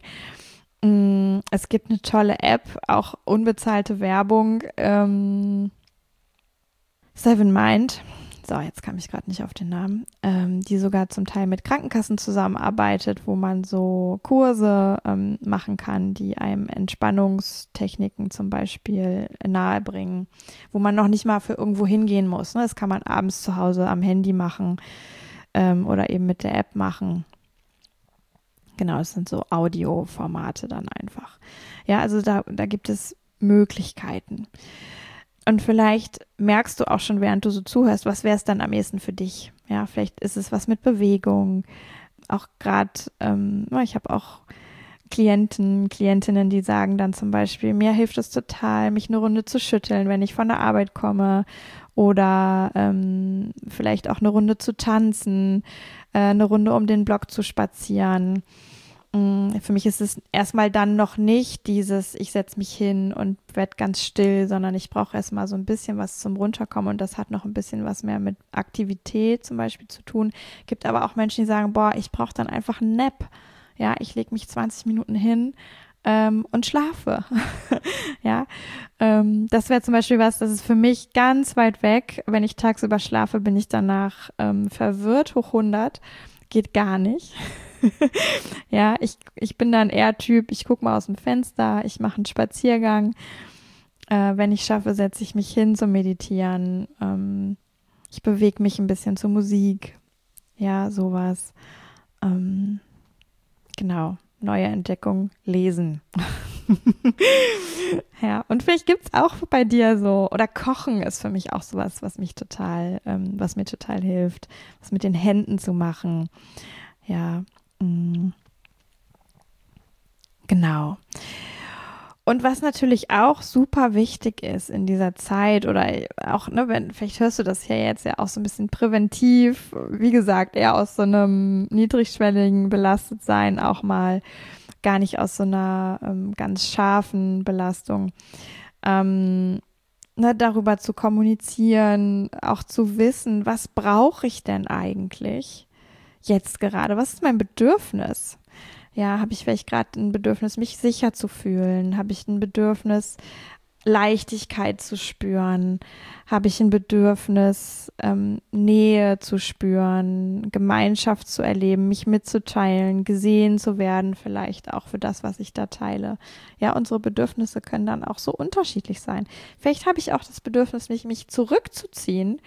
Es gibt eine tolle App, auch unbezahlte Werbung, ähm, Seven Mind, so jetzt kam ich gerade nicht auf den Namen, ähm, die sogar zum Teil mit Krankenkassen zusammenarbeitet, wo man so Kurse ähm, machen kann, die einem Entspannungstechniken zum Beispiel nahebringen, wo man noch nicht mal für irgendwo hingehen muss. Ne? Das kann man abends zu Hause am Handy machen ähm, oder eben mit der App machen. Genau, das sind so Audioformate dann einfach. Ja, also da, da gibt es Möglichkeiten. Und vielleicht merkst du auch schon, während du so zuhörst, was wäre es dann am ehesten für dich? Ja, vielleicht ist es was mit Bewegung. Auch gerade, ähm, ich habe auch Klienten, Klientinnen, die sagen dann zum Beispiel, mir hilft es total, mich eine Runde zu schütteln, wenn ich von der Arbeit komme. Oder ähm, vielleicht auch eine Runde zu tanzen, äh, eine Runde um den Block zu spazieren. Für mich ist es erstmal dann noch nicht dieses, ich setze mich hin und werde ganz still, sondern ich brauche erstmal so ein bisschen was zum Runterkommen und das hat noch ein bisschen was mehr mit Aktivität zum Beispiel zu tun. Gibt aber auch Menschen, die sagen, boah, ich brauche dann einfach einen Nap. Ja, ich lege mich zwanzig Minuten hin ähm, und schlafe. ja, ähm, das wäre zum Beispiel was, das ist für mich ganz weit weg. Wenn ich tagsüber schlafe, bin ich danach ähm, verwirrt, hoch hundert. Geht gar nicht. ja, ich, ich bin dann eher Typ, ich gucke mal aus dem Fenster, ich mache einen Spaziergang. Äh, wenn ich schaffe, setze ich mich hin zum Meditieren. Ähm, ich bewege mich ein bisschen zur Musik. Ja, sowas. Ähm, genau, neue Entdeckung, lesen. ja, und vielleicht gibt es auch bei dir so, oder Kochen ist für mich auch sowas, was mich total, ähm, was mir total hilft, was mit den Händen zu machen. Ja, mh. Genau. Und was natürlich auch super wichtig ist in dieser Zeit oder auch, ne, wenn, vielleicht hörst du das ja jetzt ja auch so ein bisschen präventiv, wie gesagt, eher aus so einem niedrigschwelligen Belastetsein auch mal, gar nicht aus so einer ähm, ganz scharfen Belastung, ähm, ne, darüber zu kommunizieren, auch zu wissen, was brauche ich denn eigentlich jetzt gerade, was ist mein Bedürfnis? Ja, habe ich vielleicht gerade ein Bedürfnis, mich sicher zu fühlen? Habe ich ein Bedürfnis, Leichtigkeit zu spüren? Habe ich ein Bedürfnis, ähm, Nähe zu spüren, Gemeinschaft zu erleben, mich mitzuteilen, gesehen zu werden, vielleicht auch für das, was ich da teile? Ja, unsere Bedürfnisse können dann auch so unterschiedlich sein. Vielleicht habe ich auch das Bedürfnis, mich, mich zurückzuziehen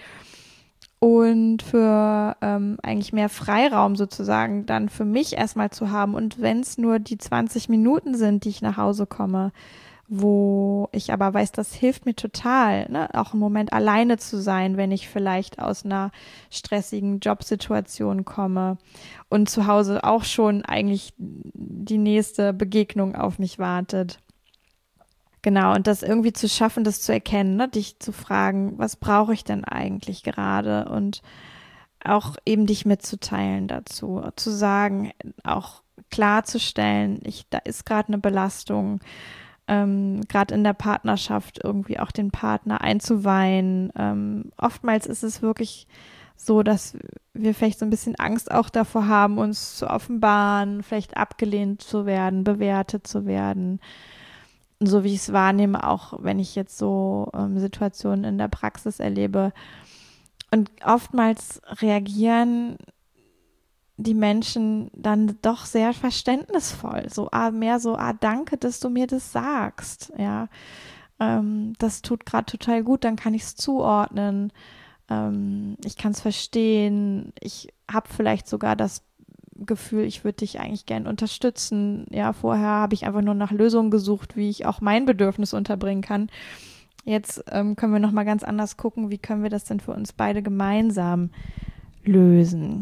und für ähm, eigentlich mehr Freiraum sozusagen dann für mich erstmal zu haben. Und wenn es nur die zwanzig Minuten sind, die ich nach Hause komme, wo ich aber weiß, das hilft mir total, ne? Auch einen Moment alleine zu sein, wenn ich vielleicht aus einer stressigen Jobsituation komme und zu Hause auch schon eigentlich die nächste Begegnung auf mich wartet. Genau, und das irgendwie zu schaffen, das zu erkennen, ne? Dich zu fragen, was brauche ich denn eigentlich gerade? Und auch eben dich mitzuteilen dazu, zu sagen, auch klarzustellen, ich, da ist gerade eine Belastung, ähm, gerade in der Partnerschaft irgendwie auch den Partner einzuweihen. Ähm, oftmals ist es wirklich so, dass wir vielleicht so ein bisschen Angst auch davor haben, uns zu offenbaren, vielleicht abgelehnt zu werden, bewertet zu werden. So wie ich es wahrnehme, auch wenn ich jetzt so ähm, Situationen in der Praxis erlebe. Und oftmals reagieren die Menschen dann doch sehr verständnisvoll. So, ah, mehr so, ah, danke, dass du mir das sagst. Ja, ähm, das tut gerade total gut, dann kann ich es zuordnen. Ähm, ich kann es verstehen. Ich habe vielleicht sogar das Gefühl, ich würde dich eigentlich gern unterstützen. Ja, vorher habe ich einfach nur nach Lösungen gesucht, wie ich auch mein Bedürfnis unterbringen kann. jetzt ähm, können wir nochmal ganz anders gucken, wie können wir das denn für uns beide gemeinsam lösen.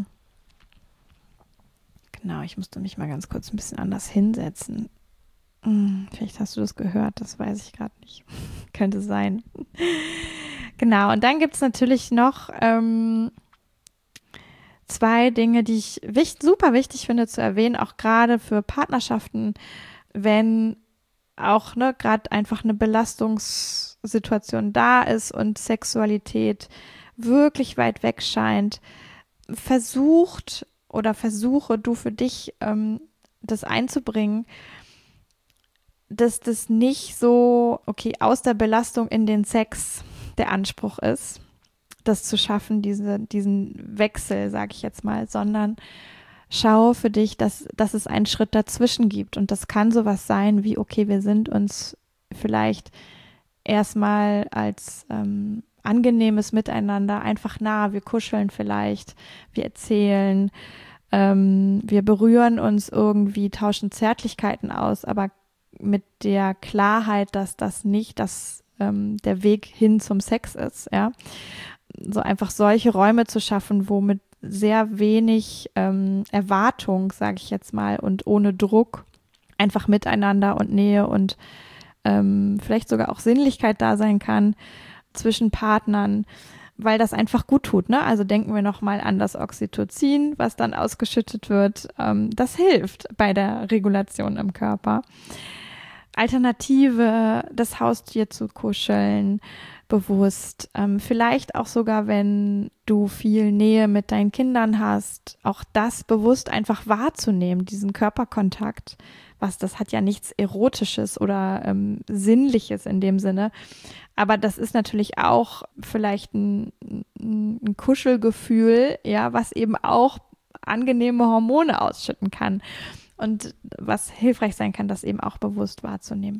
Genau, ich musste mich mal ganz kurz ein bisschen anders hinsetzen. Hm, vielleicht hast du das gehört, das weiß ich gerade nicht. Könnte sein. Genau, und dann gibt es natürlich noch ähm, zwei Dinge, die ich wichtig, super wichtig finde zu erwähnen, auch gerade für Partnerschaften, wenn auch ne, gerade einfach eine Belastungssituation da ist und Sexualität wirklich weit weg scheint. Versucht oder versuche du für dich ähm, das einzubringen, dass das nicht so, okay, aus der Belastung in den Sex der Anspruch ist, das zu schaffen, diese, diesen Wechsel, sage ich jetzt mal, sondern schau für dich, dass, dass es einen Schritt dazwischen gibt. Und das kann sowas sein wie, okay, wir sind uns vielleicht erstmal als ähm, angenehmes Miteinander einfach nah, wir kuscheln vielleicht, wir erzählen, ähm, wir berühren uns irgendwie, tauschen Zärtlichkeiten aus, aber mit der Klarheit, dass das nicht das, ähm, der Weg hin zum Sex ist, ja. So einfach solche Räume zu schaffen, wo mit sehr wenig ähm, Erwartung, sage ich jetzt mal, und ohne Druck einfach miteinander und Nähe und ähm, vielleicht sogar auch Sinnlichkeit da sein kann zwischen Partnern, weil das einfach gut tut, ne? Also denken wir nochmal an das Oxytocin, was dann ausgeschüttet wird. Ähm, das hilft bei der Regulation im Körper. Alternative, das Haustier zu kuscheln, bewusst. Ähm, vielleicht auch sogar, wenn du viel Nähe mit deinen Kindern hast, auch das bewusst einfach wahrzunehmen, diesen Körperkontakt. Was, das hat ja nichts Erotisches oder ähm, Sinnliches in dem Sinne. Aber das ist natürlich auch vielleicht ein, ein Kuschelgefühl, ja, was eben auch angenehme Hormone ausschütten kann. Und was hilfreich sein kann, das eben auch bewusst wahrzunehmen.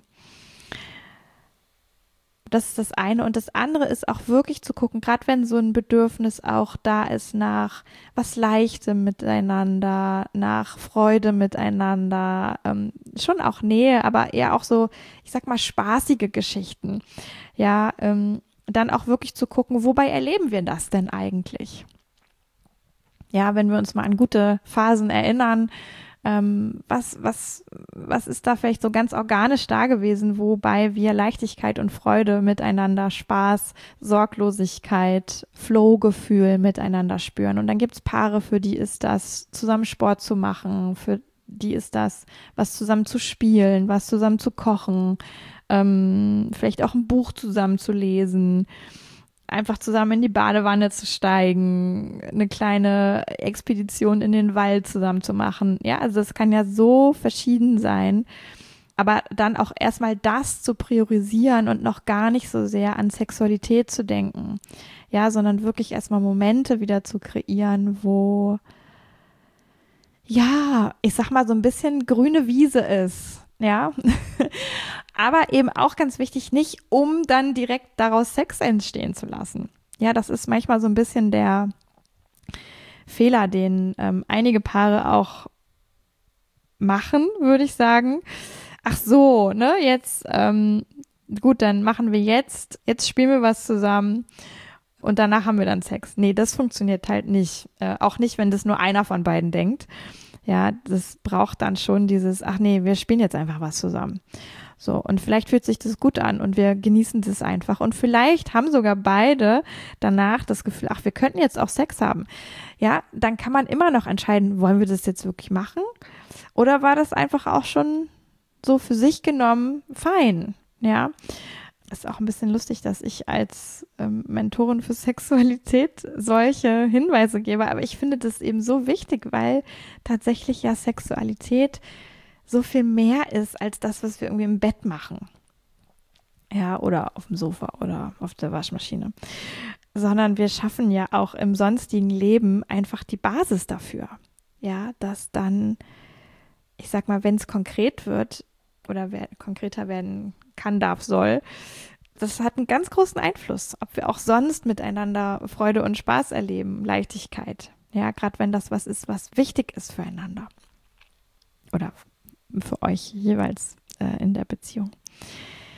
Das ist das eine. Und das andere ist auch wirklich zu gucken, gerade wenn so ein Bedürfnis auch da ist nach was Leichtem miteinander, nach Freude miteinander, ähm, schon auch Nähe, aber eher auch so, ich sag mal, spaßige Geschichten. Ja, ähm, dann auch wirklich zu gucken, wobei erleben wir das denn eigentlich? Ja, wenn wir uns mal an gute Phasen erinnern, ähm, was, was, was ist da vielleicht so ganz organisch da gewesen, wobei wir Leichtigkeit und Freude miteinander, Spaß, Sorglosigkeit, Flow-Gefühl miteinander spüren. Und dann gibt es Paare, für die ist das, zusammen Sport zu machen, für die ist das, was zusammen zu spielen, was zusammen zu kochen, ähm, vielleicht auch ein Buch zusammen zu lesen, einfach zusammen in die Badewanne zu steigen, eine kleine Expedition in den Wald zusammen zu machen. Ja, also es kann ja so verschieden sein, aber dann auch erstmal das zu priorisieren und noch gar nicht so sehr an Sexualität zu denken. Ja, sondern wirklich erstmal Momente wieder zu kreieren, wo, ja, ich sag mal so ein bisschen grüne Wiese ist. Ja, aber eben auch ganz wichtig, nicht um dann direkt daraus Sex entstehen zu lassen. Ja, das ist manchmal so ein bisschen der Fehler, den ähm, einige Paare auch machen, würde ich sagen. Ach so, ne, jetzt, ähm, gut, dann machen wir jetzt, jetzt spielen wir was zusammen und danach haben wir dann Sex. Nee, das funktioniert halt nicht. Äh, auch nicht, wenn das nur einer von beiden denkt. Ja, das braucht dann schon dieses, ach nee, wir spielen jetzt einfach was zusammen. So, und vielleicht fühlt sich das gut an und wir genießen das einfach. Und vielleicht haben sogar beide danach das Gefühl, ach, wir könnten jetzt auch Sex haben. Ja, dann kann man immer noch entscheiden, wollen wir das jetzt wirklich machen? Oder war das einfach auch schon so für sich genommen fein? Ja, ist auch ein bisschen lustig, dass ich als ähm, Mentorin für Sexualität solche Hinweise gebe. Aber ich finde das eben so wichtig, weil tatsächlich ja Sexualität so viel mehr ist als das, was wir irgendwie im Bett machen. Ja, oder auf dem Sofa oder auf der Waschmaschine. Sondern wir schaffen ja auch im sonstigen Leben einfach die Basis dafür. Ja, dass dann, ich sag mal, wenn es konkret wird oder wer, konkreter werden kann, darf, soll, das hat einen ganz großen Einfluss, ob wir auch sonst miteinander Freude und Spaß erleben, Leichtigkeit. Ja, gerade wenn das was ist, was wichtig ist füreinander. Oder für euch jeweils äh, in der Beziehung. Genau.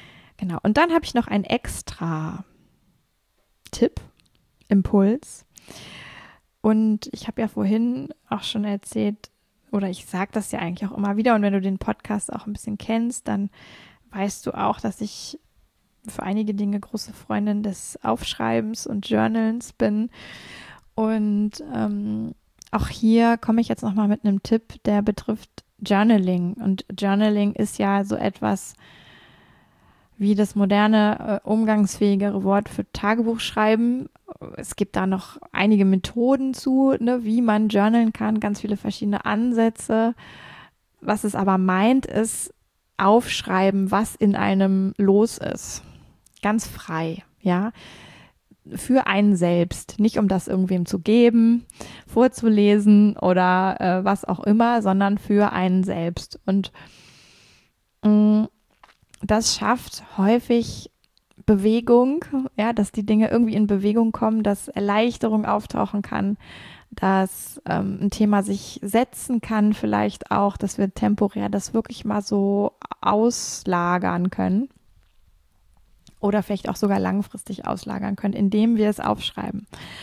Genau. Und dann habe ich noch einen extra Tipp, Impuls. Und ich habe ja vorhin auch schon erzählt, oder ich sage das ja eigentlich auch immer wieder, und wenn du den Podcast auch ein bisschen kennst, dann weißt du auch, dass ich für einige Dinge große Freundin des Aufschreibens und Journalens bin. Und ähm, auch hier komme ich jetzt nochmal mit einem Tipp, der betrifft Journaling. Und Journaling ist ja so etwas wie das moderne, äh, umgangsfähigere Wort für Tagebuchschreiben. Es gibt da noch einige Methoden zu, ne, wie man journalen kann, ganz viele verschiedene Ansätze. Was es aber meint, ist aufschreiben, was in einem los ist. Ganz frei, ja. Für einen selbst, nicht um das irgendwem zu geben, vorzulesen oder äh, was auch immer, sondern für einen selbst. Und mh, das schafft häufig Bewegung, ja, dass die Dinge irgendwie in Bewegung kommen, dass Erleichterung auftauchen kann, dass ähm, ein Thema sich setzen kann, vielleicht auch, dass wir temporär das wirklich mal so auslagern können oder vielleicht auch sogar langfristig auslagern können, indem wir es aufschreiben.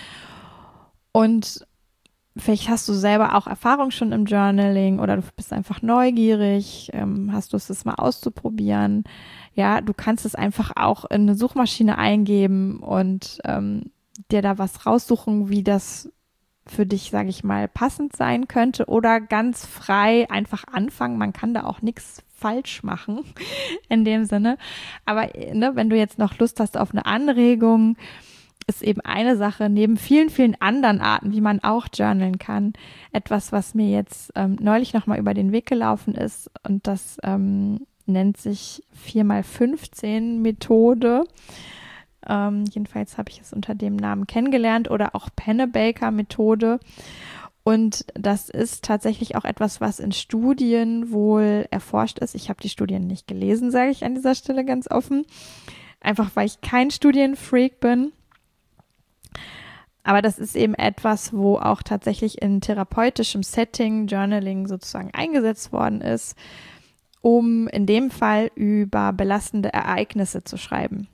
Und vielleicht hast du selber auch Erfahrung schon im Journaling oder du bist einfach neugierig, ähm, hast Lust, es mal auszuprobieren. Ja, du kannst es einfach auch in eine Suchmaschine eingeben und ähm, dir da was raussuchen, wie das für dich, sage ich mal, passend sein könnte oder ganz frei einfach anfangen. Man kann da auch nichts falsch machen in dem Sinne. Aber ne, wenn du jetzt noch Lust hast auf eine Anregung, ist eben eine Sache neben vielen, vielen anderen Arten, wie man auch journalen kann, etwas, was mir jetzt ähm, neulich nochmal über den Weg gelaufen ist, und das ähm, nennt sich vier mal fünfzehn Methode. Ähm, jedenfalls habe ich es unter dem Namen kennengelernt, oder auch Pennebaker Methode. Und das ist tatsächlich auch etwas, was in Studien wohl erforscht ist. Ich habe die Studien nicht gelesen, sage ich an dieser Stelle ganz offen. Einfach, weil ich kein Studienfreak bin. Aber das ist eben etwas, wo auch tatsächlich in therapeutischem Setting Journaling sozusagen eingesetzt worden ist, um in dem Fall über belastende Ereignisse zu schreiben.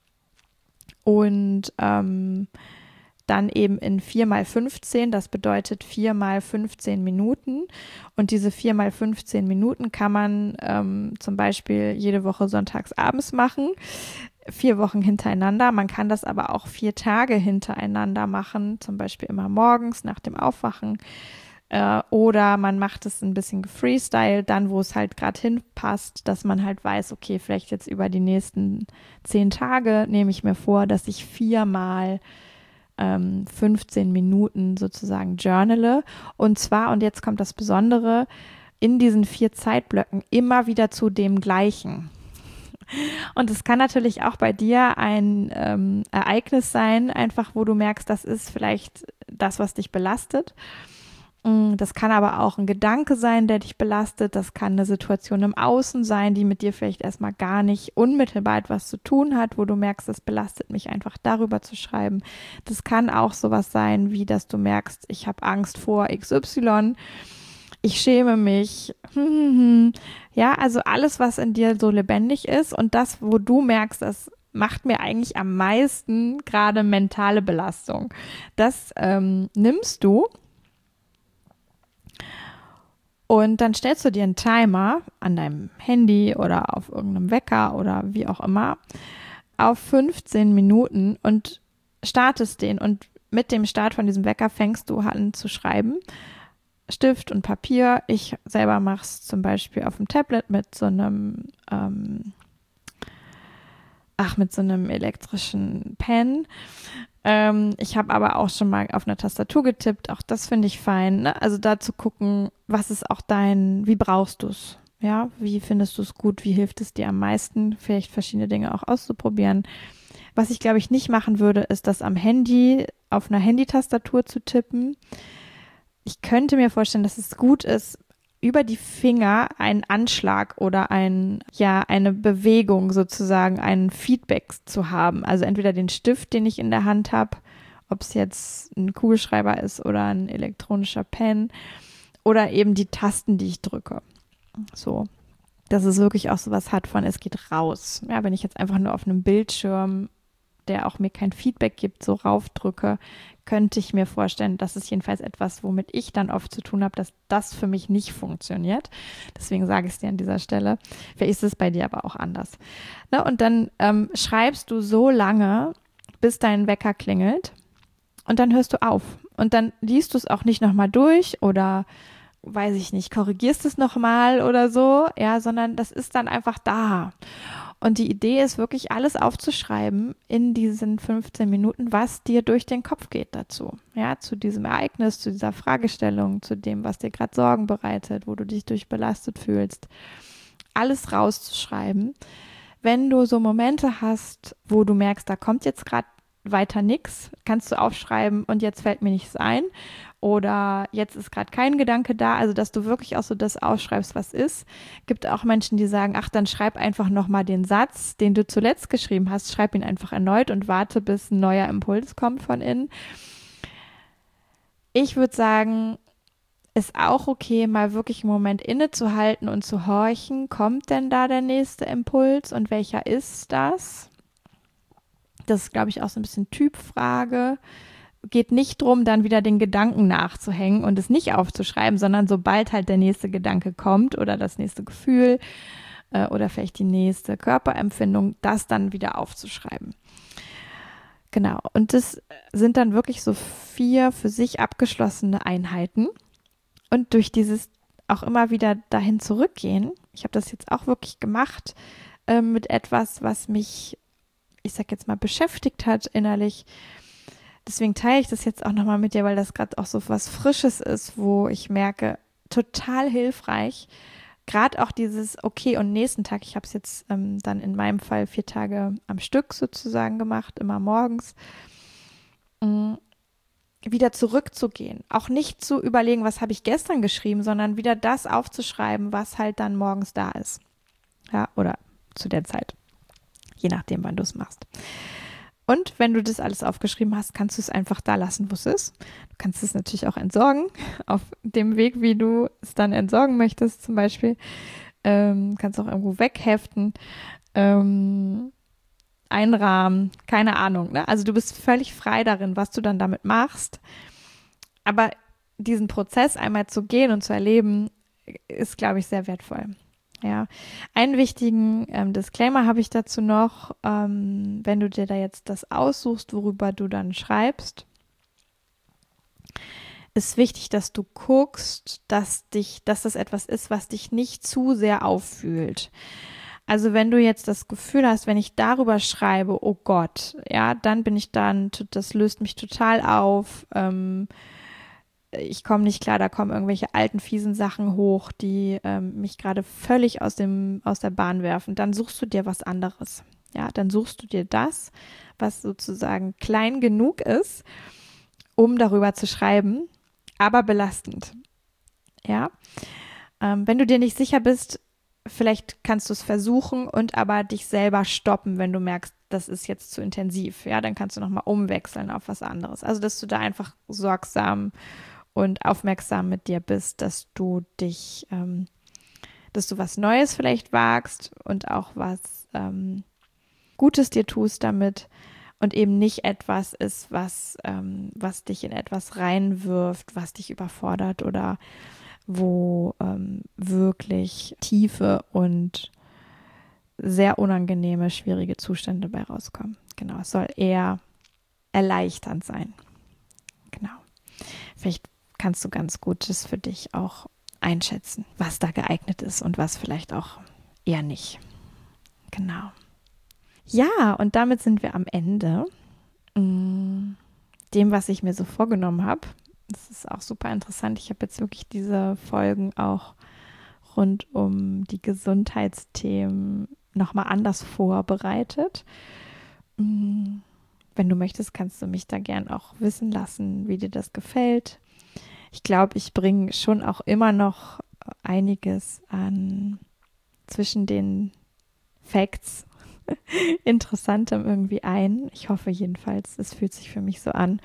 Und ähm, dann eben in vier mal fünfzehn, das bedeutet vier mal fünfzehn Minuten. Und diese vier mal fünfzehn Minuten kann man ähm, zum Beispiel jede Woche sonntags abends machen, vier Wochen hintereinander. Man kann das aber auch vier Tage hintereinander machen, zum Beispiel immer morgens nach dem Aufwachen. Äh, oder man macht es ein bisschen gefreestylt, dann wo es halt gerade hinpasst, dass man halt weiß, okay, vielleicht jetzt über die nächsten zehn Tage nehme ich mir vor, dass ich viermal ähm, fünfzehn Minuten sozusagen journale. Und zwar, und jetzt kommt das Besondere, in diesen vier Zeitblöcken immer wieder zu dem Gleichen. Und es kann natürlich auch bei dir ein ähm, Ereignis sein, einfach wo du merkst, das ist vielleicht das, was dich belastet. Das kann aber auch ein Gedanke sein, der dich belastet. Das kann eine Situation im Außen sein, die mit dir vielleicht erstmal gar nicht unmittelbar etwas zu tun hat, wo du merkst, das belastet mich einfach, darüber zu schreiben. Das kann auch sowas sein, wie dass du merkst, ich habe Angst vor X Y, ich schäme mich. Ja, also alles, was in dir so lebendig ist und das, wo du merkst, das macht mir eigentlich am meisten gerade mentale Belastung. Das ähm, nimmst du. Und dann stellst du dir einen Timer an deinem Handy oder auf irgendeinem Wecker oder wie auch immer auf fünfzehn Minuten und startest den. Und mit dem Start von diesem Wecker fängst du an zu schreiben. Stift und Papier. Ich selber mache es zum Beispiel auf dem Tablet mit so einem, ähm, ach, mit so einem elektrischen Pen. Ähm, ich habe aber auch schon mal auf einer Tastatur getippt, auch das finde ich fein, ne? Also da zu gucken, was ist auch dein, wie brauchst du es? Ja, wie findest du es gut? Wie hilft es dir am meisten? Vielleicht verschiedene Dinge auch auszuprobieren. Was ich, glaube ich, nicht machen würde, ist das am Handy, auf einer Handytastatur zu tippen. Ich könnte mir vorstellen, dass es gut ist, über die Finger einen Anschlag oder ein, ja, eine Bewegung sozusagen, ein Feedback zu haben. Also entweder den Stift, den ich in der Hand habe, ob es jetzt ein Kugelschreiber ist oder ein elektronischer Pen, oder eben die Tasten, die ich drücke. So. dass es wirklich auch sowas hat von, es geht raus. Ja, wenn ich jetzt einfach nur auf einem Bildschirm, der auch mir kein Feedback gibt, so raufdrücke, könnte ich mir vorstellen, das ist jedenfalls etwas, womit ich dann oft zu tun habe, dass das für mich nicht funktioniert. Deswegen sage ich es dir an dieser Stelle. Vielleicht ist es bei dir aber auch anders. Ne? Und dann ähm, schreibst du so lange, bis dein Wecker klingelt und dann hörst du auf. Und dann liest du es auch nicht nochmal durch oder weiß ich nicht, korrigierst es nochmal oder so, ja, sondern das ist dann einfach da. Und die Idee ist wirklich, alles aufzuschreiben in diesen fünfzehn Minuten, was dir durch den Kopf geht dazu. Ja, zu diesem Ereignis, zu dieser Fragestellung, zu dem, was dir gerade Sorgen bereitet, wo du dich durch belastet fühlst. Alles rauszuschreiben. Wenn du so Momente hast, wo du merkst, da kommt jetzt gerade weiter nichts, kannst du aufschreiben und jetzt fällt mir nichts ein. Oder jetzt ist gerade kein Gedanke da, also dass du wirklich auch so das aufschreibst, was ist. Gibt auch Menschen, die sagen, ach, dann schreib einfach nochmal den Satz, den du zuletzt geschrieben hast, schreib ihn einfach erneut und warte, bis ein neuer Impuls kommt von innen. Ich würde sagen, ist auch okay, mal wirklich einen Moment innezuhalten und zu horchen, kommt denn da der nächste Impuls und welcher ist das? Das ist, glaube ich, auch so ein bisschen Typfrage. Geht nicht drum, dann wieder den Gedanken nachzuhängen und es nicht aufzuschreiben, sondern sobald halt der nächste Gedanke kommt oder das nächste Gefühl äh, oder vielleicht die nächste Körperempfindung, das dann wieder aufzuschreiben. Genau, und das sind dann wirklich so vier für sich abgeschlossene Einheiten. Und durch dieses auch immer wieder dahin zurückgehen, ich habe das jetzt auch wirklich gemacht äh, mit etwas, was mich, ich sag jetzt mal, beschäftigt hat innerlich. Deswegen teile ich das jetzt auch nochmal mit dir, weil das gerade auch so was Frisches ist, wo ich merke, total hilfreich. Gerade auch dieses Okay und nächsten Tag. Ich habe es jetzt ähm, dann in meinem Fall vier Tage am Stück sozusagen gemacht, immer morgens. Ähm, wieder zurückzugehen. Auch nicht zu überlegen, was habe ich gestern geschrieben, sondern wieder das aufzuschreiben, was halt dann morgens da ist. Ja, oder zu der Zeit. Je nachdem, wann du es machst. Und wenn du das alles aufgeschrieben hast, kannst du es einfach da lassen, wo es ist. Du kannst es natürlich auch entsorgen, auf dem Weg, wie du es dann entsorgen möchtest zum Beispiel. Ähm, kannst auch irgendwo wegheften, ähm, einrahmen, keine Ahnung. Ne? Also du bist völlig frei darin, was du dann damit machst. Aber diesen Prozess einmal zu gehen und zu erleben, ist, glaube ich, sehr wertvoll. Ja, einen wichtigen ähm, Disclaimer habe ich dazu noch, ähm, wenn du dir da jetzt das aussuchst, worüber du dann schreibst, ist wichtig, dass du guckst, dass dich, dass das etwas ist, was dich nicht zu sehr auffühlt. Also wenn du jetzt das Gefühl hast, wenn ich darüber schreibe, oh Gott, ja, dann bin ich dann, das löst mich total auf, ähm, ich komme nicht klar, da kommen irgendwelche alten, fiesen Sachen hoch, die ähm, mich gerade völlig aus dem, aus der Bahn werfen, dann suchst du dir was anderes. Ja, dann suchst du dir das, was sozusagen klein genug ist, um darüber zu schreiben, aber belastend. Ja, ähm, wenn du dir nicht sicher bist, vielleicht kannst du es versuchen und aber dich selber stoppen, wenn du merkst, das ist jetzt zu intensiv. Ja, dann kannst du nochmal umwechseln auf was anderes. Also, dass du da einfach sorgsam und aufmerksam mit dir bist, dass du dich, ähm, dass du was Neues vielleicht wagst und auch was ähm, Gutes dir tust damit und eben nicht etwas ist, was, ähm, was dich in etwas reinwirft, was dich überfordert oder wo ähm, wirklich tiefe und sehr unangenehme, schwierige Zustände bei rauskommen. Genau, es soll eher erleichternd sein. Genau. Vielleicht kannst du ganz gut das für dich auch einschätzen, was da geeignet ist und was vielleicht auch eher nicht. Genau. Ja, und damit sind wir am Ende. Dem, was ich mir so vorgenommen habe. Das ist auch super interessant. Ich habe jetzt wirklich diese Folgen auch rund um die Gesundheitsthemen nochmal anders vorbereitet. Wenn du möchtest, kannst du mich da gern auch wissen lassen, wie dir das gefällt. Ich glaube, ich bringe schon auch immer noch einiges an zwischen den Facts Interessantem irgendwie ein. Ich hoffe jedenfalls, es fühlt sich für mich so an.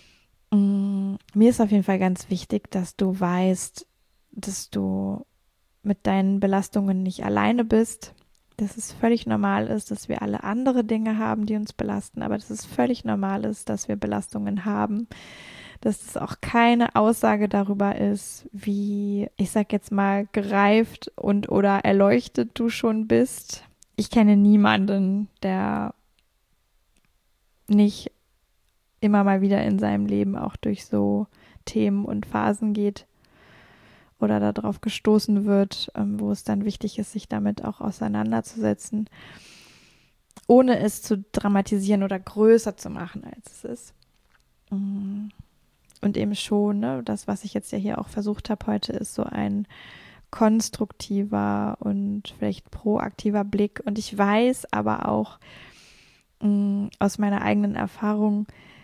Mir ist auf jeden Fall ganz wichtig, dass du weißt, dass du mit deinen Belastungen nicht alleine bist, dass es völlig normal ist, dass wir alle andere Dinge haben, die uns belasten, aber dass es völlig normal ist, dass wir Belastungen haben, dass es auch keine Aussage darüber ist, wie, ich sag jetzt mal, gereift und oder erleuchtet du schon bist. Ich kenne niemanden, der nicht immer mal wieder in seinem Leben auch durch so Themen und Phasen geht oder darauf gestoßen wird, ähm, wo es dann wichtig ist, sich damit auch auseinanderzusetzen, ohne es zu dramatisieren oder größer zu machen, als es ist. Und eben schon, ne, das, was ich jetzt ja hier auch versucht habe heute, ist so ein konstruktiver und vielleicht proaktiver Blick. Und ich weiß aber auch mh, aus meiner eigenen Erfahrung,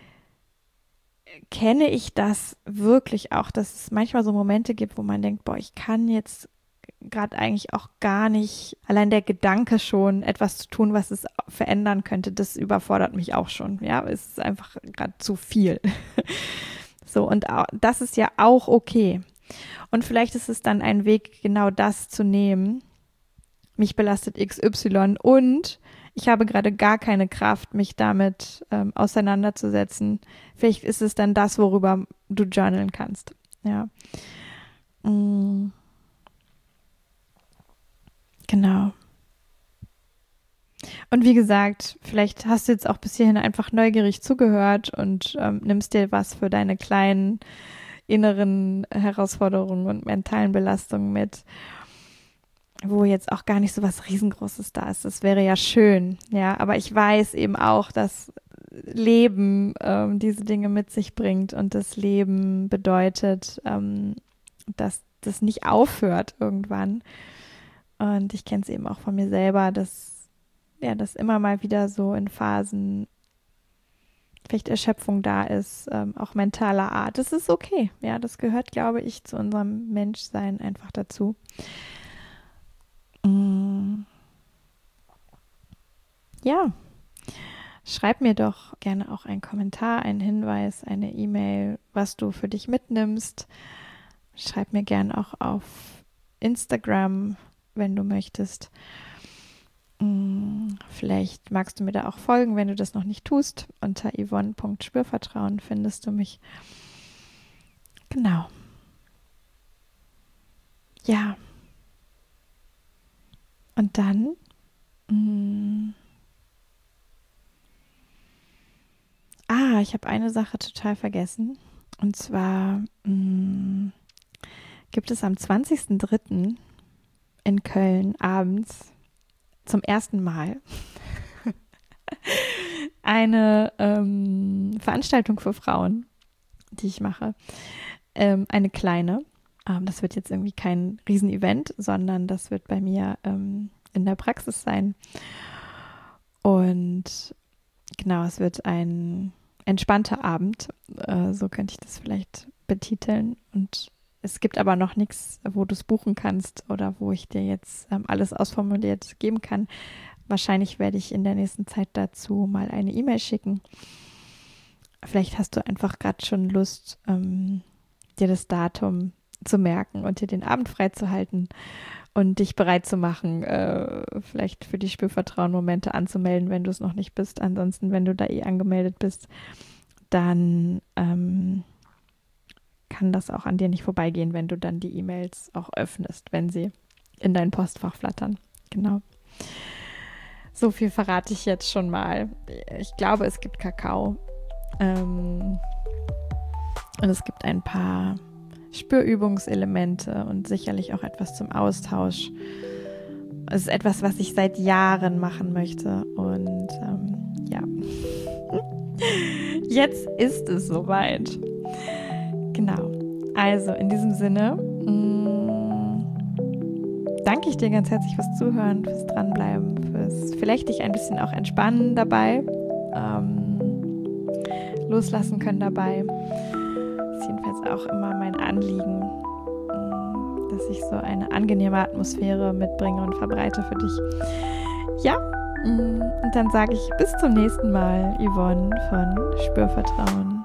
kenne ich das wirklich auch, dass es manchmal so Momente gibt, wo man denkt, boah, ich kann jetzt gerade eigentlich auch gar nicht, allein der Gedanke schon, etwas zu tun, was es verändern könnte, das überfordert mich auch schon. Ja, es ist einfach gerade zu viel. So, und auch, das ist ja auch okay. Und vielleicht ist es dann ein Weg, genau das zu nehmen. Mich belastet X Y und ich habe gerade gar keine Kraft, mich damit ähm, auseinanderzusetzen. Vielleicht ist es dann das, worüber du journalen kannst. Ja. Mm. Genau. Und wie gesagt, vielleicht hast du jetzt auch bis hierhin einfach neugierig zugehört und ähm, nimmst dir was für deine kleinen inneren Herausforderungen und mentalen Belastungen mit, wo jetzt auch gar nicht so was Riesengroßes da ist. Das wäre ja schön, ja. Aber ich weiß eben auch, dass Leben ähm, diese Dinge mit sich bringt und das Leben bedeutet, ähm, dass das nicht aufhört irgendwann. Und ich kenne es eben auch von mir selber, dass ja, dass immer mal wieder so in Phasen vielleicht Erschöpfung da ist, ähm, auch mentaler Art. Das ist okay, ja, das gehört, glaube ich, zu unserem Menschsein einfach dazu. Mm. Ja, schreib mir doch gerne auch einen Kommentar, einen Hinweis, eine E-Mail, was du für dich mitnimmst. Schreib mir gerne auch auf Instagram, wenn du möchtest. Vielleicht magst du mir da auch folgen, wenn du das noch nicht tust. Unter yvonne punkt spürvertrauen findest du mich. Genau. Ja. Und dann mh, ah, ich habe eine Sache total vergessen. Und zwar mh, gibt es am zwanzigsten dritten in Köln abends zum ersten Mal eine ähm, Veranstaltung für Frauen, die ich mache. Ähm, eine kleine. Ähm, das wird jetzt irgendwie kein Riesenevent, sondern das wird bei mir ähm, in der Praxis sein. Und genau, es wird ein entspannter Abend, äh, so könnte ich das vielleicht betiteln. Und es gibt aber noch nichts, wo du es buchen kannst oder wo ich dir jetzt ähm, alles ausformuliert geben kann. Wahrscheinlich werde ich in der nächsten Zeit dazu mal eine E-Mail schicken. Vielleicht hast du einfach gerade schon Lust, ähm, dir das Datum zu merken und dir den Abend freizuhalten und dich bereit zu machen, äh, vielleicht für die Spürvertrauen-Momente anzumelden, wenn du es noch nicht bist. Ansonsten, wenn du da eh angemeldet bist, dann ähm, kann das auch an dir nicht vorbeigehen, wenn du dann die E-Mails auch öffnest, wenn sie in dein Postfach flattern. Genau. So viel verrate ich jetzt schon mal. Ich glaube, es gibt Kakao. Ähm, und es gibt ein paar Spürübungselemente und sicherlich auch etwas zum Austausch. Es ist etwas, was ich seit Jahren machen möchte. Und ähm, ja, jetzt ist es soweit. Genau. Also in diesem Sinne mh, danke ich dir ganz herzlich fürs Zuhören, fürs Dranbleiben, fürs vielleicht dich ein bisschen auch entspannen dabei, ähm, loslassen können dabei. Das ist jedenfalls auch immer mein Anliegen, mh, dass ich so eine angenehme Atmosphäre mitbringe und verbreite für dich. Ja, mh, und dann sage ich bis zum nächsten Mal, Yvonne von Spürvertrauen.